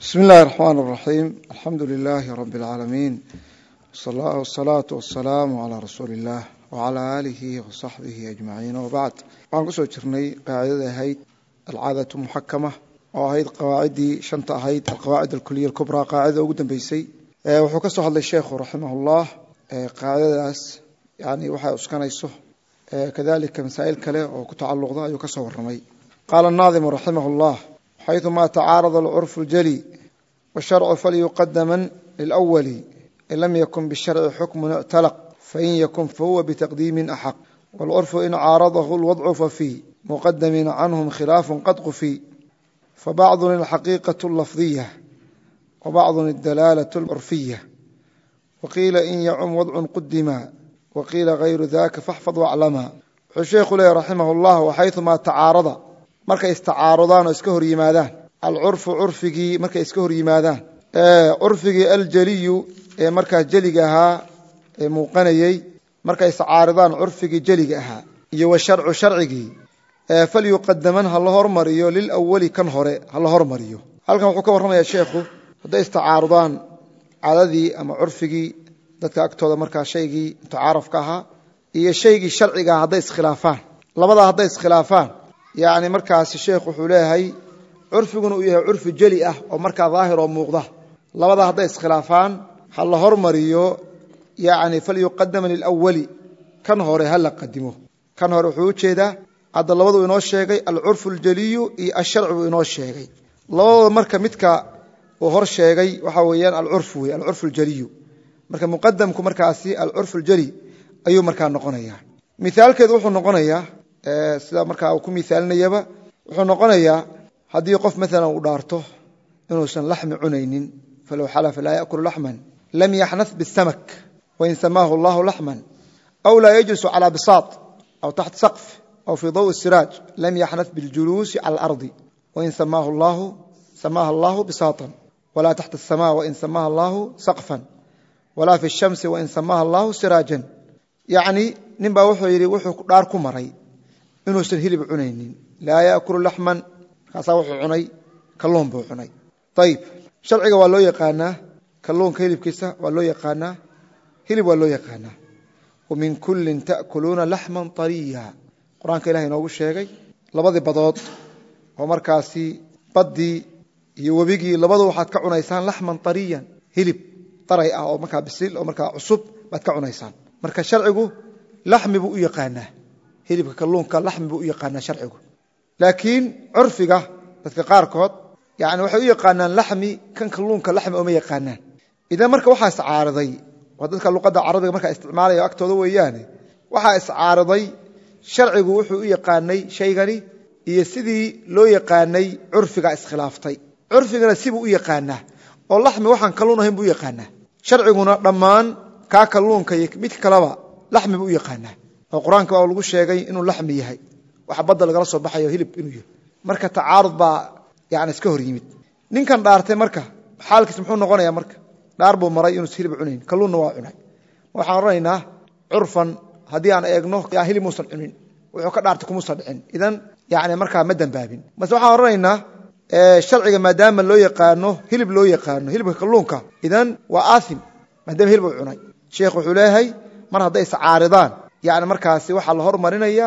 بسم الله الرحمن الرحيم الحمد لله رب العالمين والصلاة والسلام على رسول الله وعلى آله وصحبه أجمعين وبعد waxaan kusoo jirnay qaacidada ahayd alcaadatu muxakama oo ahayd qawaacidii shanta ahayd alqawaacid alkuliya alkubra qaacida ugu dambeysay wuxuu ka soo hadlay sheekhu raximahullah qaacidadaas yani waxa uskanayso kadalika masaa'il kale oo ku tacalluqda ayuu ka soo warramay qala an-naazim rahimahullah حيث ما تعارض العرف الجلي والشرع فليقدما للأول إن لم يكن بالشرع حكم اعتلق فإن يكن فهو بتقديم أحق والعرف إن عارضه الوضع ففي مقدم عنهم خلاف قد قفي فبعض الحقيقة اللفظية وبعض الدلالة العرفية وقيل إن يعم وضع قدما وقيل غير ذاك فاحفظ واعلما الشيخ لي رحمه الله وحيث ما تعارض markay istacaarudaan oo iska hor yimaadaan al-urfu urfigi markay iska hor yimaadaan urfigi al-jaliyu ee marka jaliga ahaa ee muuqanayay markay istacaaridaan urfigi jaliga ahaa iyo wa sharcu sharcigi fal yuqaddaman hal hormariyo lil awwali kan hore hal hormariyo halkan wuxuu ka warramayaa sheekhu haday istacaarudaan caadadii ama urfigi dadka agtooda marka shaygii tacaarufka ahaa iyo shaygii sharciga haday iskhilaafaan labada haday iskhilaafaan يعني markaas sheekhu wuxuu leeyahay urfiguna uu yahay urfi jali ah oo marka daahir oo muuqda labada haday iskhilaafaan hal la hormariyo yani fal yuqaddam lil awwali kan hore hal qadimo kan hore wuxuu jeedaa hadda labadu inoo sheegay al urfu al jali iyo al sharcu inoo sheegay labada marka midka uu hor sheegay waxa weeyaan al urfu al jali marka muqaddamku markaasi al urfu al jali ayuu marka noqonayaa mithaalkeedu wuxuu noqonayaa sida marka uu ku miisaalinayaba wuxuu noqonayaa hadii qof mesela uu dhaarto inuu san laxmi cunaynin falaw halafa la yaakulu lahman lam yahnath bisamak wa in samahu Allah lahman aw la yajlisu ala bisat aw taht saqf aw fi daw as-siraj lam yahnath bil julus ala al-ard wa in samahu Allah bisatan wala taht as-samaa wa in samaha Allah saqfan wala fi ash-shams wa in samaha Allah sirajan yani nimba wuxuu yiri wuxuu dhaar ku maray inuu san hilib cunaynin la yaakulu lahman kaasa wuxuu cunay kalluun buu cunay tayib sharciga waa loo yaqaanaa kalluunka hilibkiisa waa loo yaqaanaa hilib waa loo yaqaanaa wa min kullin ta'kuluna lahman tariya quraanka ilaahay noogu sheegay labadii badood oo markaasi badii iyo wabigii labadu waxaad ka cunaysaan lahman tariyan hilib taray ah oo markaa bisil oo markaa cusub baad ka cunaysaan marka sharcigu lahmi buu u yaqaanaa hilibka kalluunka laxmi buu u yaqaanaa sharcigu laakiin urfiga dadka qaar kood yaani waxay u yaqaanaan laxmi kan kalluunka laxmi oo ma yaqaanaan idan marka waxa iscaariday waa dadka luqadda carabiga marka isticmaalaya agtooda weeyaan waxa iscaariday sharcigu wuxuu u yaqaanay shaygani iyo sidii loo yaqaanay urfiga iskhilaaftay urfigana sibuu u yaqaanaa oo laxmi waxaan kalluun ahayn buu yaqaanaa sharciguna dhammaan ka kalluunka iyo mid kalaba laxmi buu u yaqaanaa oo quraanka waa lagu sheegay inuu laxmi yahay waxa badal laga soo baxayo hilib inuu yahay marka tacaarud ba yaani iska hor yimid ninkan dhaartay marka xaalkiis muxuu noqonayaa marka dhaar buu maray inuu hilib cunayn kalluunna waa cunay waxaan raaynaa urfan hadii aan eegno yaa hilib muusan cunin wuxuu ka dhaartay kuma soo dhicin idan yaani marka ma dambaabin bas waxaan raaynaa sharciga maadaama loo yaqaano hilibka kalluunka idan waa aasim maadaama hilib uu cunay sheekhu wuxuu leeyahay mar haday iscaaridaan يعني markaasi waxa la hormarinaya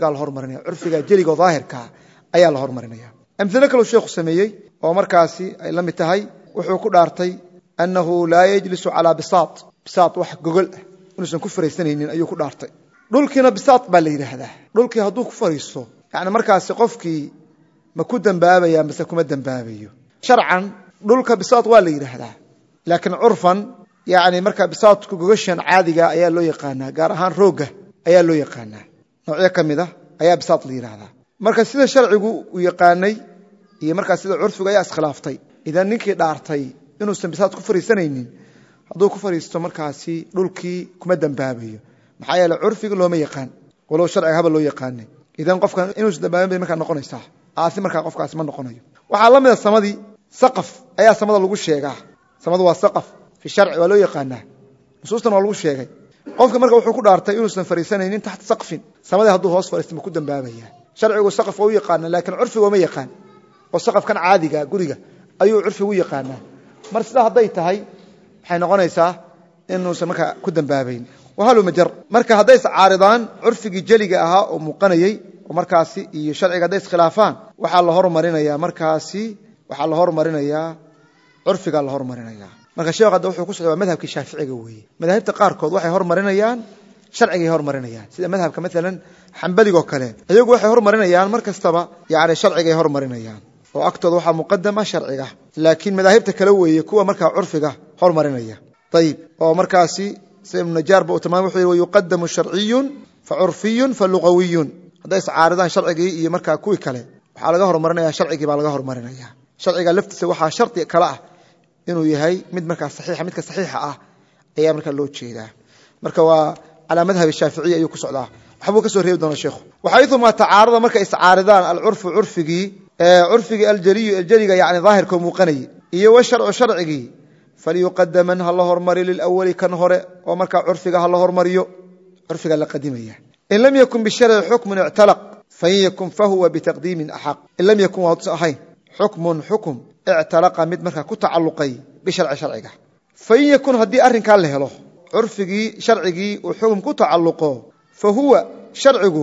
urfiga jeliga daahirka ayaa la hormarinaya amthila kale sheekhu sameeyay oo markaasi ay la mid tahay wuxuu ku dhaartay annahu la yajlisu ala bisat wax gogol inuusan ku fariisanaynin ayuu ku dhaartay dhulkina bisat baa la yiraahdaa dhulkii haduu ku fariisto yani markaasi qofkii ma ku dambaabaya mise kuma dambaabayo sharcan dhulka bisat waa la yiraahdaa laakiin urfan يعني marka bisaadku gogashan caadiga ayaa loo yaqaanaa gaar ahaan rooga ayaa loo yaqaanaa nooc kamida ayaa bisaad la yiraahdaa marka sida sharcigu u yaqaanay iyo marka sida urfiga ayaa iskhilaaftay idan ninkii dhaartay inuu san bisaad ku fariisanaynin haduu ku fariisto markaasi dhulkii kuma dambaabayo maxaa yeelay urfiga looma yaqaan walow sharciga haba loo yaqaanay idan qofka inuu isdambaabay marka noqonaysa aasi marka qofkaas ma noqonayo waxa la mid ah samadii saqaf ayaa samada lagu sheegaa samadu waa saqaf في الشرع ولو يقانا نصوصنا ولو شيغay qofka marka wuxuu ku dhaartay inuu san fariisanaynin taxt saqfin samada haduu hoos fariisto ma ku dambaabaya sharcigu saqaf oo yaqaan laakiin urfigu ma yaqaan oo saqafkan caadiga guriga ayuu curfigu yaqaanaa mar sida haday tahay waxay noqonaysaa inuusan marka ku dambaabayn wahalu majar marka haday iscaaridaan curfigi jaliga ahaa oo muuqanayay oo markaasi iyo sharciga haday iskhilaafaan waxa la hormarinayaa markaasi waxa la hormarinayaa curfiga la hormarinayaa marka sheekada wuxuu ku socdaa madhabka Shaaficiga weeye madhabta qaar kood waxay hormarinayaan sharciga hormarinayaan sida madhabka midalan Hanbaliga oo kale ayagu waxay hormarinayaan markastaba yaani sharciga hormarinayaan oo agtooda waxa muqaddama sharciga laakiin madhabta kale weeye kuwa marka curfiga hormarinaya طيب oo markaasi سيم نجار بأتمام وحي ويقدم شرعي فعرفي فلغوي هذا يسعارضان شرعي iyo marka kuwi kale waxa laga hormarinaya sharciga baa laga hormarinaya sharciga laftiisa waxa sharti kala ah inuu yahay mid marka saxiix midka saxiixa ah ayaa marka loo jeedaa marka waa ala madhab Shaafici ayuu ku socdaa waxbuu ka soo reebi doona sheekhu waxaytu ma tacaarada marka iscaaridaan urfigi aljaliga yaani zaahirka muuqanay iyo sharcigi فليقدم من الله هرمري للأول كان هره ومركا عرفها الله هرمريو عرفها لقديمية إن لم يكن بالشرع حكم اعتلق فإن يكن فهو بتقديم أحق إن لم يكن وضعهين حكم اعتلق مد مركا كتعلقي بشرع شرعك فإن يكن هدي أرن كان له له عرفي شرعي وحكم كتعلقه فهو شرعه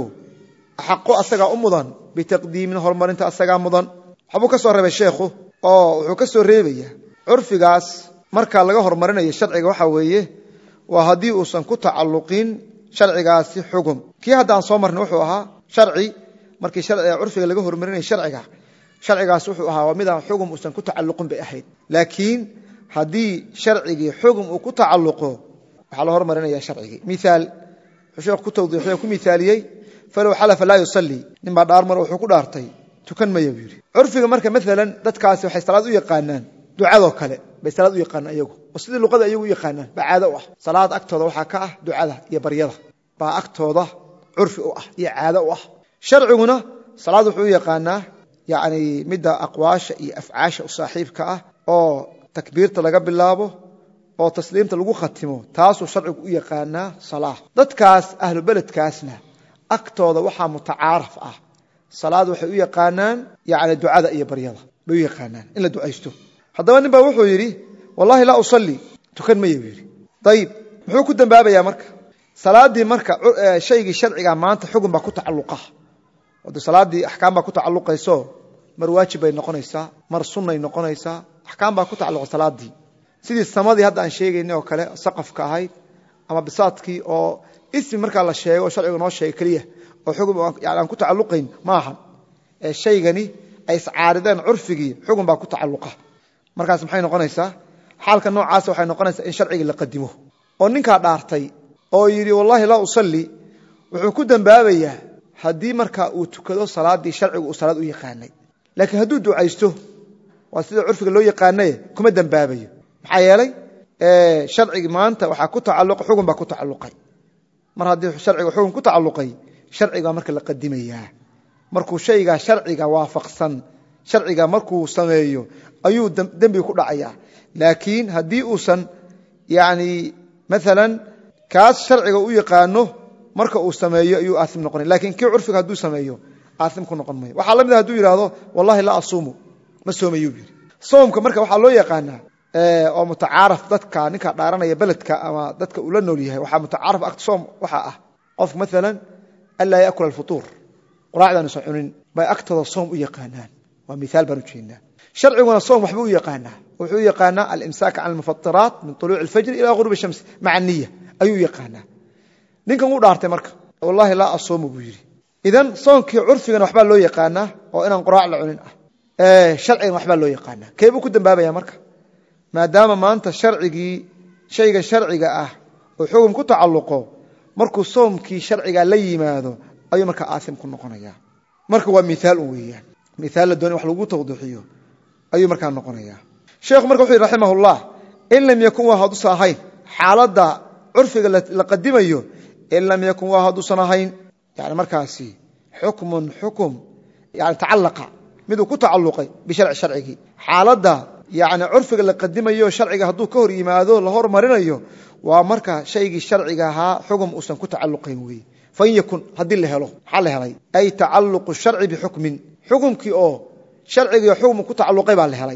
أحق أسقى أمضا بتقديم هرمر انت أسقى أمضا حبوك سورة الشيخ وحبوك سورة عرفigaas marka laga hormarinayo sharciga waxa weeye waa hadii uu san ku tacalluqin sharcigaasi xukun kii hadaan soo marnay wuxuu ahaa sharci markii sharciga urfiga laga hormarinayo sharcigaas wuxuu ahaa mid aan xukun uu san ku tacalluqin bay ahayd laakiin hadii sharcigi xukun uu ku tacalluqo waxa la hormarinaya sharcigi misaal wuxuu ku tawdiixay ku misaaliyay falaw halafa la yusalli nimba dhaar mar wuxuu ku dhaartay tukan ma yiri urfiga marka midalan dadkaasi waxay salaad u yaqaanaan ducada kale bay salaad u yaqaan ayagu oo sidii luqada ayagu u yaqaanaan bacaada u ah salaad agtooda waxa ka ah ducada iyo baryada ba agtooda urfi u ah iyo caado u ah sharciguna salaad wuxuu yaqaanaa yaani midda aqwaasha iyo afcaasha u saaxiibka ah oo takbiirta laga bilaabo oo tasliimta lagu khatimo taasoo sharcigu u yaqaanaa salaah dadkaas ahlu beledkaasna agtooda waxa mutacaarif ah salaad waxay u yaqaanaan yaani ducada iyo baryada bay u yaqaanaan in la ducaysto haddaba nin baa wuxuu yiri wallahi la usalli tukan ma yiri tayib muxuu ku dambaabaya marka salaadii marka shaygi sharciga maanta xukun ba ku tacalluqa wada salaadii ahkaam ba ku tacalluqayso mar waajib ay noqonaysaa mar sunnay noqonaysaa ahkaam ba ku tacalluqa salaadii sidii samadii hadda aan sheegaynay oo kale saqafka ahayd ama bisaadkii oo ismi marka la sheego sharcigu noo sheegay kaliya oo xukun aan ku tacalluqayn ma aha shaygani ay iscaarideen urfigii xukun ba ku tacalluqa markaas maxay noqonaysaa xaalka noocaas waxay noqonaysaa in sharciga la qadimo oo ninka dhaartay oo yiri wallahi la usalli wuxuu ku dambaabayaa hadii marka uu tukado salaadii sharcigu uu salaad u yaqaanay laakiin haduu ducaysto waa sida urfiga loo yaqaanay kuma dambaabayo maxaa yeelay sharciga maanta waxa ku tacalluq xukun ba ku tacalluqay mar hadii sharciga xukun ku tacalluqay sharciga marka la qadimayaa markuu shayga sharciga waafaqsan sharciga markuu sameeyo ayuu dambi ku dhacaya laakiin hadii uusan yaani midalan kaas sharciga u yaqaano marka uu sameeyo ayuu aasim noqon laakiin kii urfiga haduu sameeyo aasim ku noqon maayo waxa la mid ah haduu yiraahdo wallahi la asuumu ma soomayo bir soomka marka waxa loo yaqaana oo mutacaarif dadka ninka dhaaranaya beledka ama dadka uu la nool yahay waxa mutacaarif aqti soom waxa ah qof midalan alla yaakul al-futur quraacdan suunin bay aqtada soom u yaqaanaan waa misaal baruujina sharciguna soom waxbuu yaqaanaa wuxuu yaqaanaa al-imsaak an al-mufattirat min tuluuc al-fajr ila ghurub ash-shams ma'a niyya ayuu yaqaanaa ninkan uu dhaartay marka wallahi la asuumu buu yiri idan soomkii urfigana waxba loo yaqaanaa oo inaan quraac la cunin ah sharciga waxba loo yaqaanaa keebu ku dambaabaya marka maadaama maanta sharcigii shayga sharciga ah oo xukun ku tacalluqo markuu soomkii sharciga la yimaado ayuu marka aasim ku noqonayaa marka waa misaal weeyaan misaal la doonay wax lagu tawdiixiyo ayuu marka noqonayaa sheekhu marka wuxuu rahimahullah in lam yakun wa hadu saahayn xaalada urfiga la qadimayo in lam yakun wa hadu sanahayn yaani markaasi hukum yaani tacallaqa miduu ku tacalluqay bi sharcigi xaalada yaani urfiga la qadimayo sharciga haduu ka hor yimaado la hormarinayo waa marka shaygi sharciga ahaa xukun uusan ku tacalluqayn weey fa yakun hadii la helo xal helay ay tacalluqu sharci bi hukmin xukumkii oo sharciga xukun ku tacalluqay baa la helay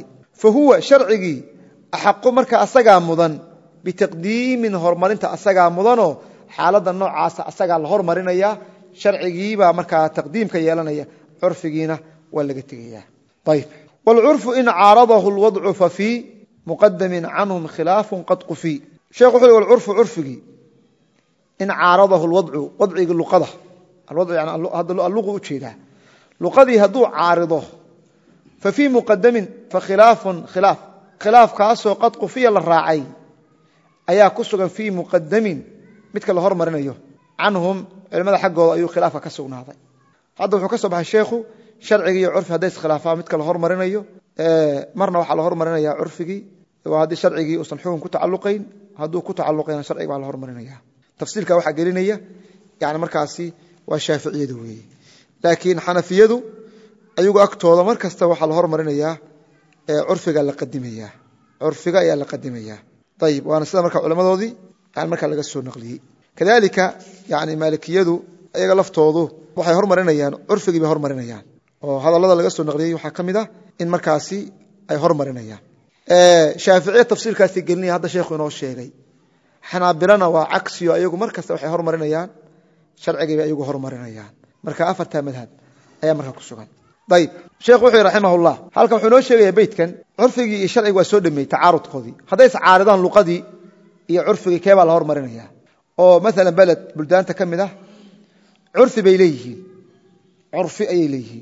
fahuwa sharcigii axaqu marka asagaa mudan bitaqdiimin horumarinta asagaa mudanoo xaaladda noocaasa asagaa la hormarinaya sharcigiibaa markaa taqdiimka yeelanaya curfigiina waa laga tegaya ayb wاlcurfu in caaradahu اlwadcu fafii muqadamin canhum khilaafu qad qufii sheekh wuxuu yihi wlcurfu curfigii in caaradahu lwadcu wadcigii luqada alwadcu yani hadda alluqu u jeedaa luqadii hadduu caarido fafii muqadamin fakhilaafun khilaaf khilaafkaasoo qad qufiya la raacay ayaa ku sugan fii muqadamin midka la hormarinayo canhum culimada xaggooda ayuu khilaafka ka sugnaaday hadda wuxuu ka soo baxay sheekhu sharcigii iyo curfi hadday iskhilaafaan midka la hormarinayo marna waxaa la hormarinaya curfigii waa haddii sharcigii uusan xukun ku tacaluqayn hadduu ku tacaluqayna sharciga baa la hormarinaya tafsiilka waxaa gelinaya yani markaasi waa shaaficiyadu weeye laakiin xanafiyadu ayagu agtooda mar kasta waxaa la hormarinayaa curfiga la qadimaya curfiga ayaa la qadimaya ayib waana sida marka culamadoodii yani markaa laga soo naqliyey kadalika yani maalikiyadu iyaga laftoodu waxay hormarinayaan curfigii bay hormarinayaan oo hadallada laga soo naqliyey waxaa ka mid ah in markaasi ay hormarinayaan shaaficiya tafsiirkaasi gelinaya hadda sheekhu inoo sheegay xanaabilana waa cagsiyo ayagu mar kasta waxay hormarinayaan sharcigii bay ayagu hormarinayaan marka afartaa madhab ayaa markaa ku sugan ayb sheekhu wuxuu yihi raximahullah halkan wuxuu inoo sheegaya beytkan curfigii iyo sharcigi waa soo dhameeyey tacaarudkoodii hadday iscaaridaan luqadii iyo curfigii keebaa la hormarinaya oo maalan beled buldaanta ka mid ah curfi bay leeyihiin curfi ayay leeyihiin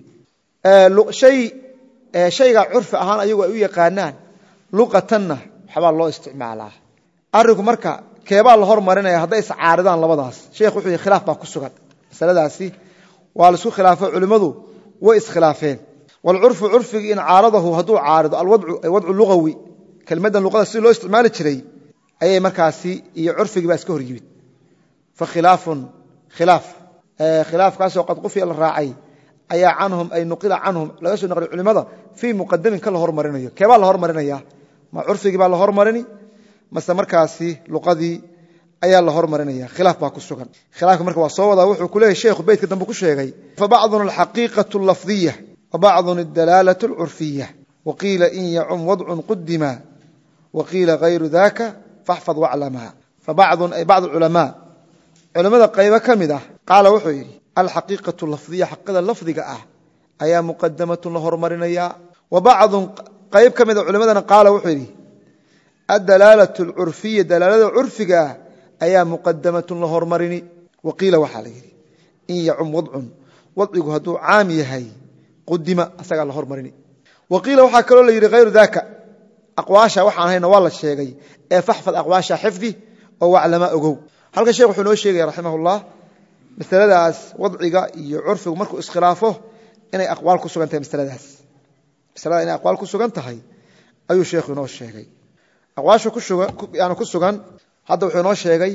shayga curfi ahaan ayagu ay u yaqaanaan luqatanna waxbaa loo isticmaalaa arinku marka keebaa la hormarinaya hadday iscaaridaan labadaas sheekh wuxuu yihi khilaaf baa ku sugan masaladaasi waa la isku khilaafo culimmadu way iskhilaafeen waalcurfu curfigii in caaradahu hadduu caarido alwadcu lugawi kelmaddan luqada si loo isticmaali jiray ayay markaasi iyo curfigii baa iska hor yimid fa khilaafun khilaafkaasoo qad qufiya la raacay ayaa canhum ay nuqila canhum laga soo naqliy culimada fii muqadamin ka la hormarinayo keebaa la hormarinaya ma curfigii baa la hormarini mase markaasi luqadii ayaa la hormarinaya khilaaf baa ku sugan khilaafka marka waa soo wadaa wuxuu ku leeyahy sheekhu beytka dambe ku sheegay fabacdun alxaqiiqatu allafdiya wabacdun adalaalatu alcurfiya waqiila in yacum wadcun qudima waqiila hayru daka faxfad waclamaa fabacdun ay bacd culamaa culimmada qaybo ka mid ah qaala wuxuu yidhi alxaqiiqatu lafdiya xaqiiqada lafdiga ah ayaa muqadamatun la hormarinaya wa bacdun qayb ka mid a culimadana qaala wuxuu yidhi adalaalatu alcurfiya dalaalada curfiga ah ayaa muqadamatun la hormarini waqiila waxaa la yidhi in yacum wadcun wadcigu hadduu caam yahay qudima asagaa la hormarini waqiila waxaa kaloo la yidhi hayru daka aqwaasha waxaan hayna waa la sheegay ee faxfad aqwaasha xifdi oo waclamaa ogow halkan sheekh wuxuu noo sheegaya raximahullah masaladaas wadciga iyo curfigu markuu iskhilaafo inay aqwaal ku sugan tahay masalada inay aqwaal ku sugan tahay ayuu sheekhu inoo sheegay aqwaasha ku sugan hadda wuxuu inoo sheegay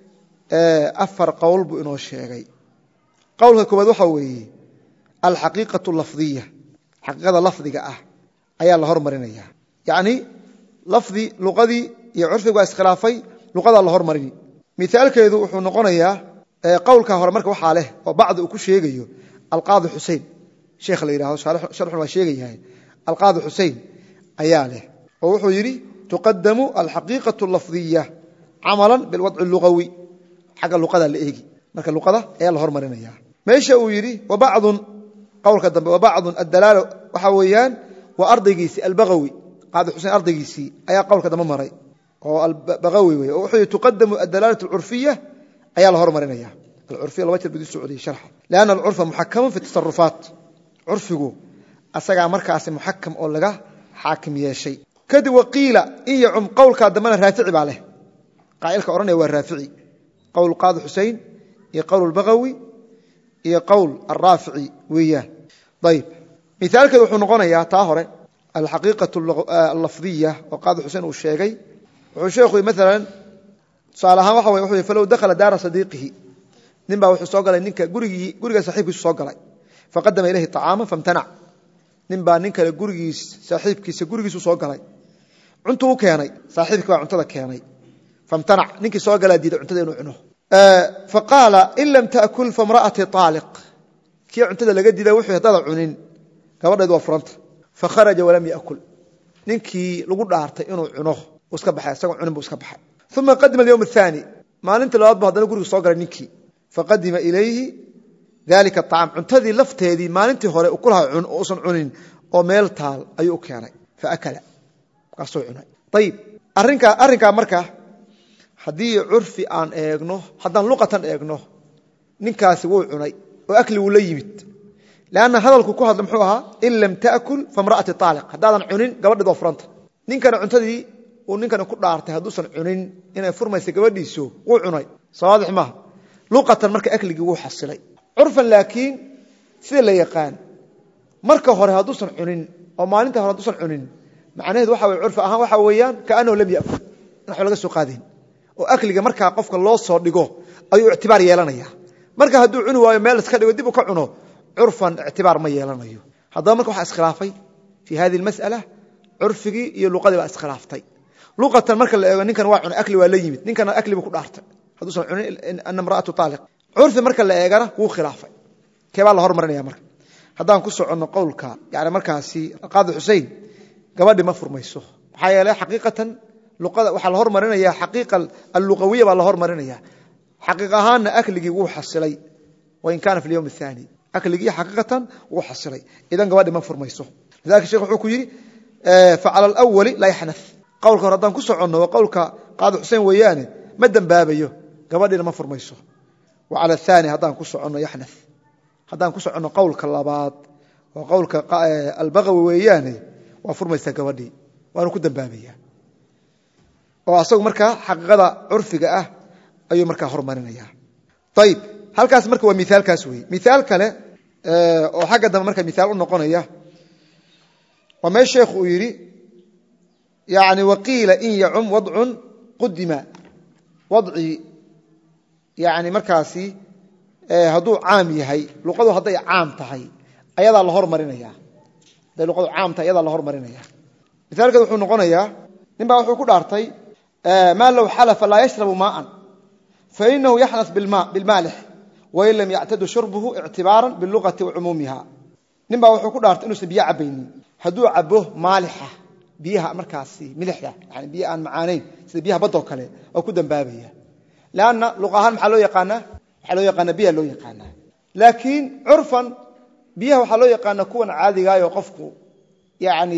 afar qowl buu inoo sheegay qowlka koowaad waxaa weeye alxaqiiqatu lafdiya xaqiiqada lafdiga ah ayaa la hormarinaya yacni lafdi luqadii iyo curfigu waa iskhilaafay luqadaa la hormarini mithaalkeedu wuxuu noqonayaa qowlka hore marka waxaa leh oo bacdi uu ku sheegayo alqaadi xusein sheekh la yidhahdo sharxun waa sheegayahay alqaadi xusein ayaa leh oo wuxuu yidhi tuqadamu alxaqiiqatu lafdiya camalan bilwadci lugawi xagga luqada la eegi marka luqada ayaa la hormarinaya meesha uu yidhi wabacdun qowlka dambe wabacdun adalaala waxaa weeyaan waa ardaygiisii albagawi qaadi xusein ardaygiisii ayaa qowlka dambe maray oo albagawi wey oo wuxuu yidhi tuqadamu adalaalatu alcurfiya ayaa la hormarinaya alcurfiya laba jeer buu soo celiyey sharxa lianna alcurfa muxakamun fi tasarufaat curfigu asagaa markaasi muxakam oo laga xaakim yeeshay kadib waqiila in yacum qowlkaa dambena raafici baa leh qaa'ilka odhanaya waa raafici qowl qaadi xusein iyo qowl albagawi iyo qowl alraafici weeyaan ayb mithaalkeedu wuxuu noqonayaa taa hore alxaqiiqatu allafdiya oo qaadi xusein uu sheegay wuxuu sheekhu maalan tusaale ahaan waxa wuxuu yidhi falow dakhala daara sadiiqihi nin baa wuxuu soo galay ninka guriga saaxiibkiisu soo galay faqadama ilayhi طacaama famtanac nin baa nin kale saaxiibkiisa gurigiisu soo galay cuntuu u keenay saaxiibkii baa cuntada keenay famtanac ninkii soo galaa diiday cuntada inuu cuno faqaala in lam taأkul famra'atii طaaliq kii cuntada laga diiday wuxuu haddada cunin gabadheedu waa furanta fakharaja walam yaأkul ninkii lagu dhaartay inuu cuno iska baxay isagoo cunin buu iska baxay thumma qadima al-yawm ath-thani maalinta labaad buu hadana guriga soo galay ninkii faqadima ilayhi dalika at-ta'am cuntadii lafteedii maalintii hore u kulaha cun oo usan cunin oo meel taal ayuu keenay fa akala kaasoo cunay tayib arrinka marka hadii urfi aan eegno hadan luqatan eegno ninkaasi wuu cunay oo akli uu la yimid laana hadalku ku hadla muxuu ahaa in lam taakul famra'ati taliq hadaan cunin gabadhii doo furanta ninkana cuntadii uu ninkana ku dhaartay haduusan cunin inay furmayso gabadhiisu wuu cunay sawaadix ma luqatan marka akligii wuu xasilay urfan laakiin sida la yaqaan marka hore haduusan cunin oo maalinta hore haduusan cunin macnaheedu waxa way urf ahaan waxa weeyaan kaanoo lam yaakul waxa laga soo qaadin oo akliga marka qofka loo soo dhigo ayuu ictibaar yeelanaya marka haduu cuni waayo meel iska dhigo dib u ka cuno urfan ictibaar ma yeelanayo haddaba marka waxa iskhilaafay fi hadhihi almas'ala urfigi iyo luqadii baa iskhilaaftay luqatan marka la eego ninkan waa cunay akli waa la yimid ninkana akli buu ku dhaartay haduusan cunin an imra'atu taliq urfi marka la eegana wuu khilaafay keebaa la hormarinaya marka haddaan ku socono qowlka yaani markaasi qaadi Xuseen gabadhi ma furmayso waxa yeelay xaqiiqatan luqada waxa la hormarinaya xaqiiqa al-luqawiyya baa la hormarinaya xaqiiqa ahaan akligi wuu xasilay wa in kana fi al-yawm ath-thani akligi xaqiiqatan wuu xasilay idan gabadhi ma furmayso lidalka sheekhu wuxuu ku yiri fa ala al-awwal la yahnath qowlka hore haddaan ku socono waa qowlka qaadi Xuseen weeyaane ma dambaabayo gabadhina ma furmayso wa ala ath-thani haddaan ku socono yahnath haddaan ku socono qowlka labaad waa qowlka al-Baghawi weeyaane waa furmaysa gabadhii waana ku dambaabaya oo asagu marka xaqiiqada urfiga ah ayuu marka hormarinaya tayib halkaas marka waa mithaalkaas weey mithaal kale oo xagga dambe marka mithaal u noqonaya waa ma sheekhu uu yiri yaani waqila in ya'um wad'un qudima wad'i yaani markaasi haduu caam yahay luqadu haday caam tahay ayada la hormarinaya day luqadu caam tahay ayada la hormarinaya mithaalka wuxuu noqonayaa ninba wuxuu ku dhaartay ما لو حلف لا يشرب ماء فإنه يحنث بالمالح وإن لم يعتد شربه اعتبارا باللغة وعمومها نبا وحو ku dhaartay inuu biyo cabaynin haduu cabo maalixa biyaha markaasi milixda yani biyo aan macaanayn sida biyaha bad oo kale oo ku dambaabaya laana luqahan waxa loo yaqaana biyo loo yaqaana laakiin urfan biyaha waxa loo yaqaana kuwan caadiga ah oo qofku yani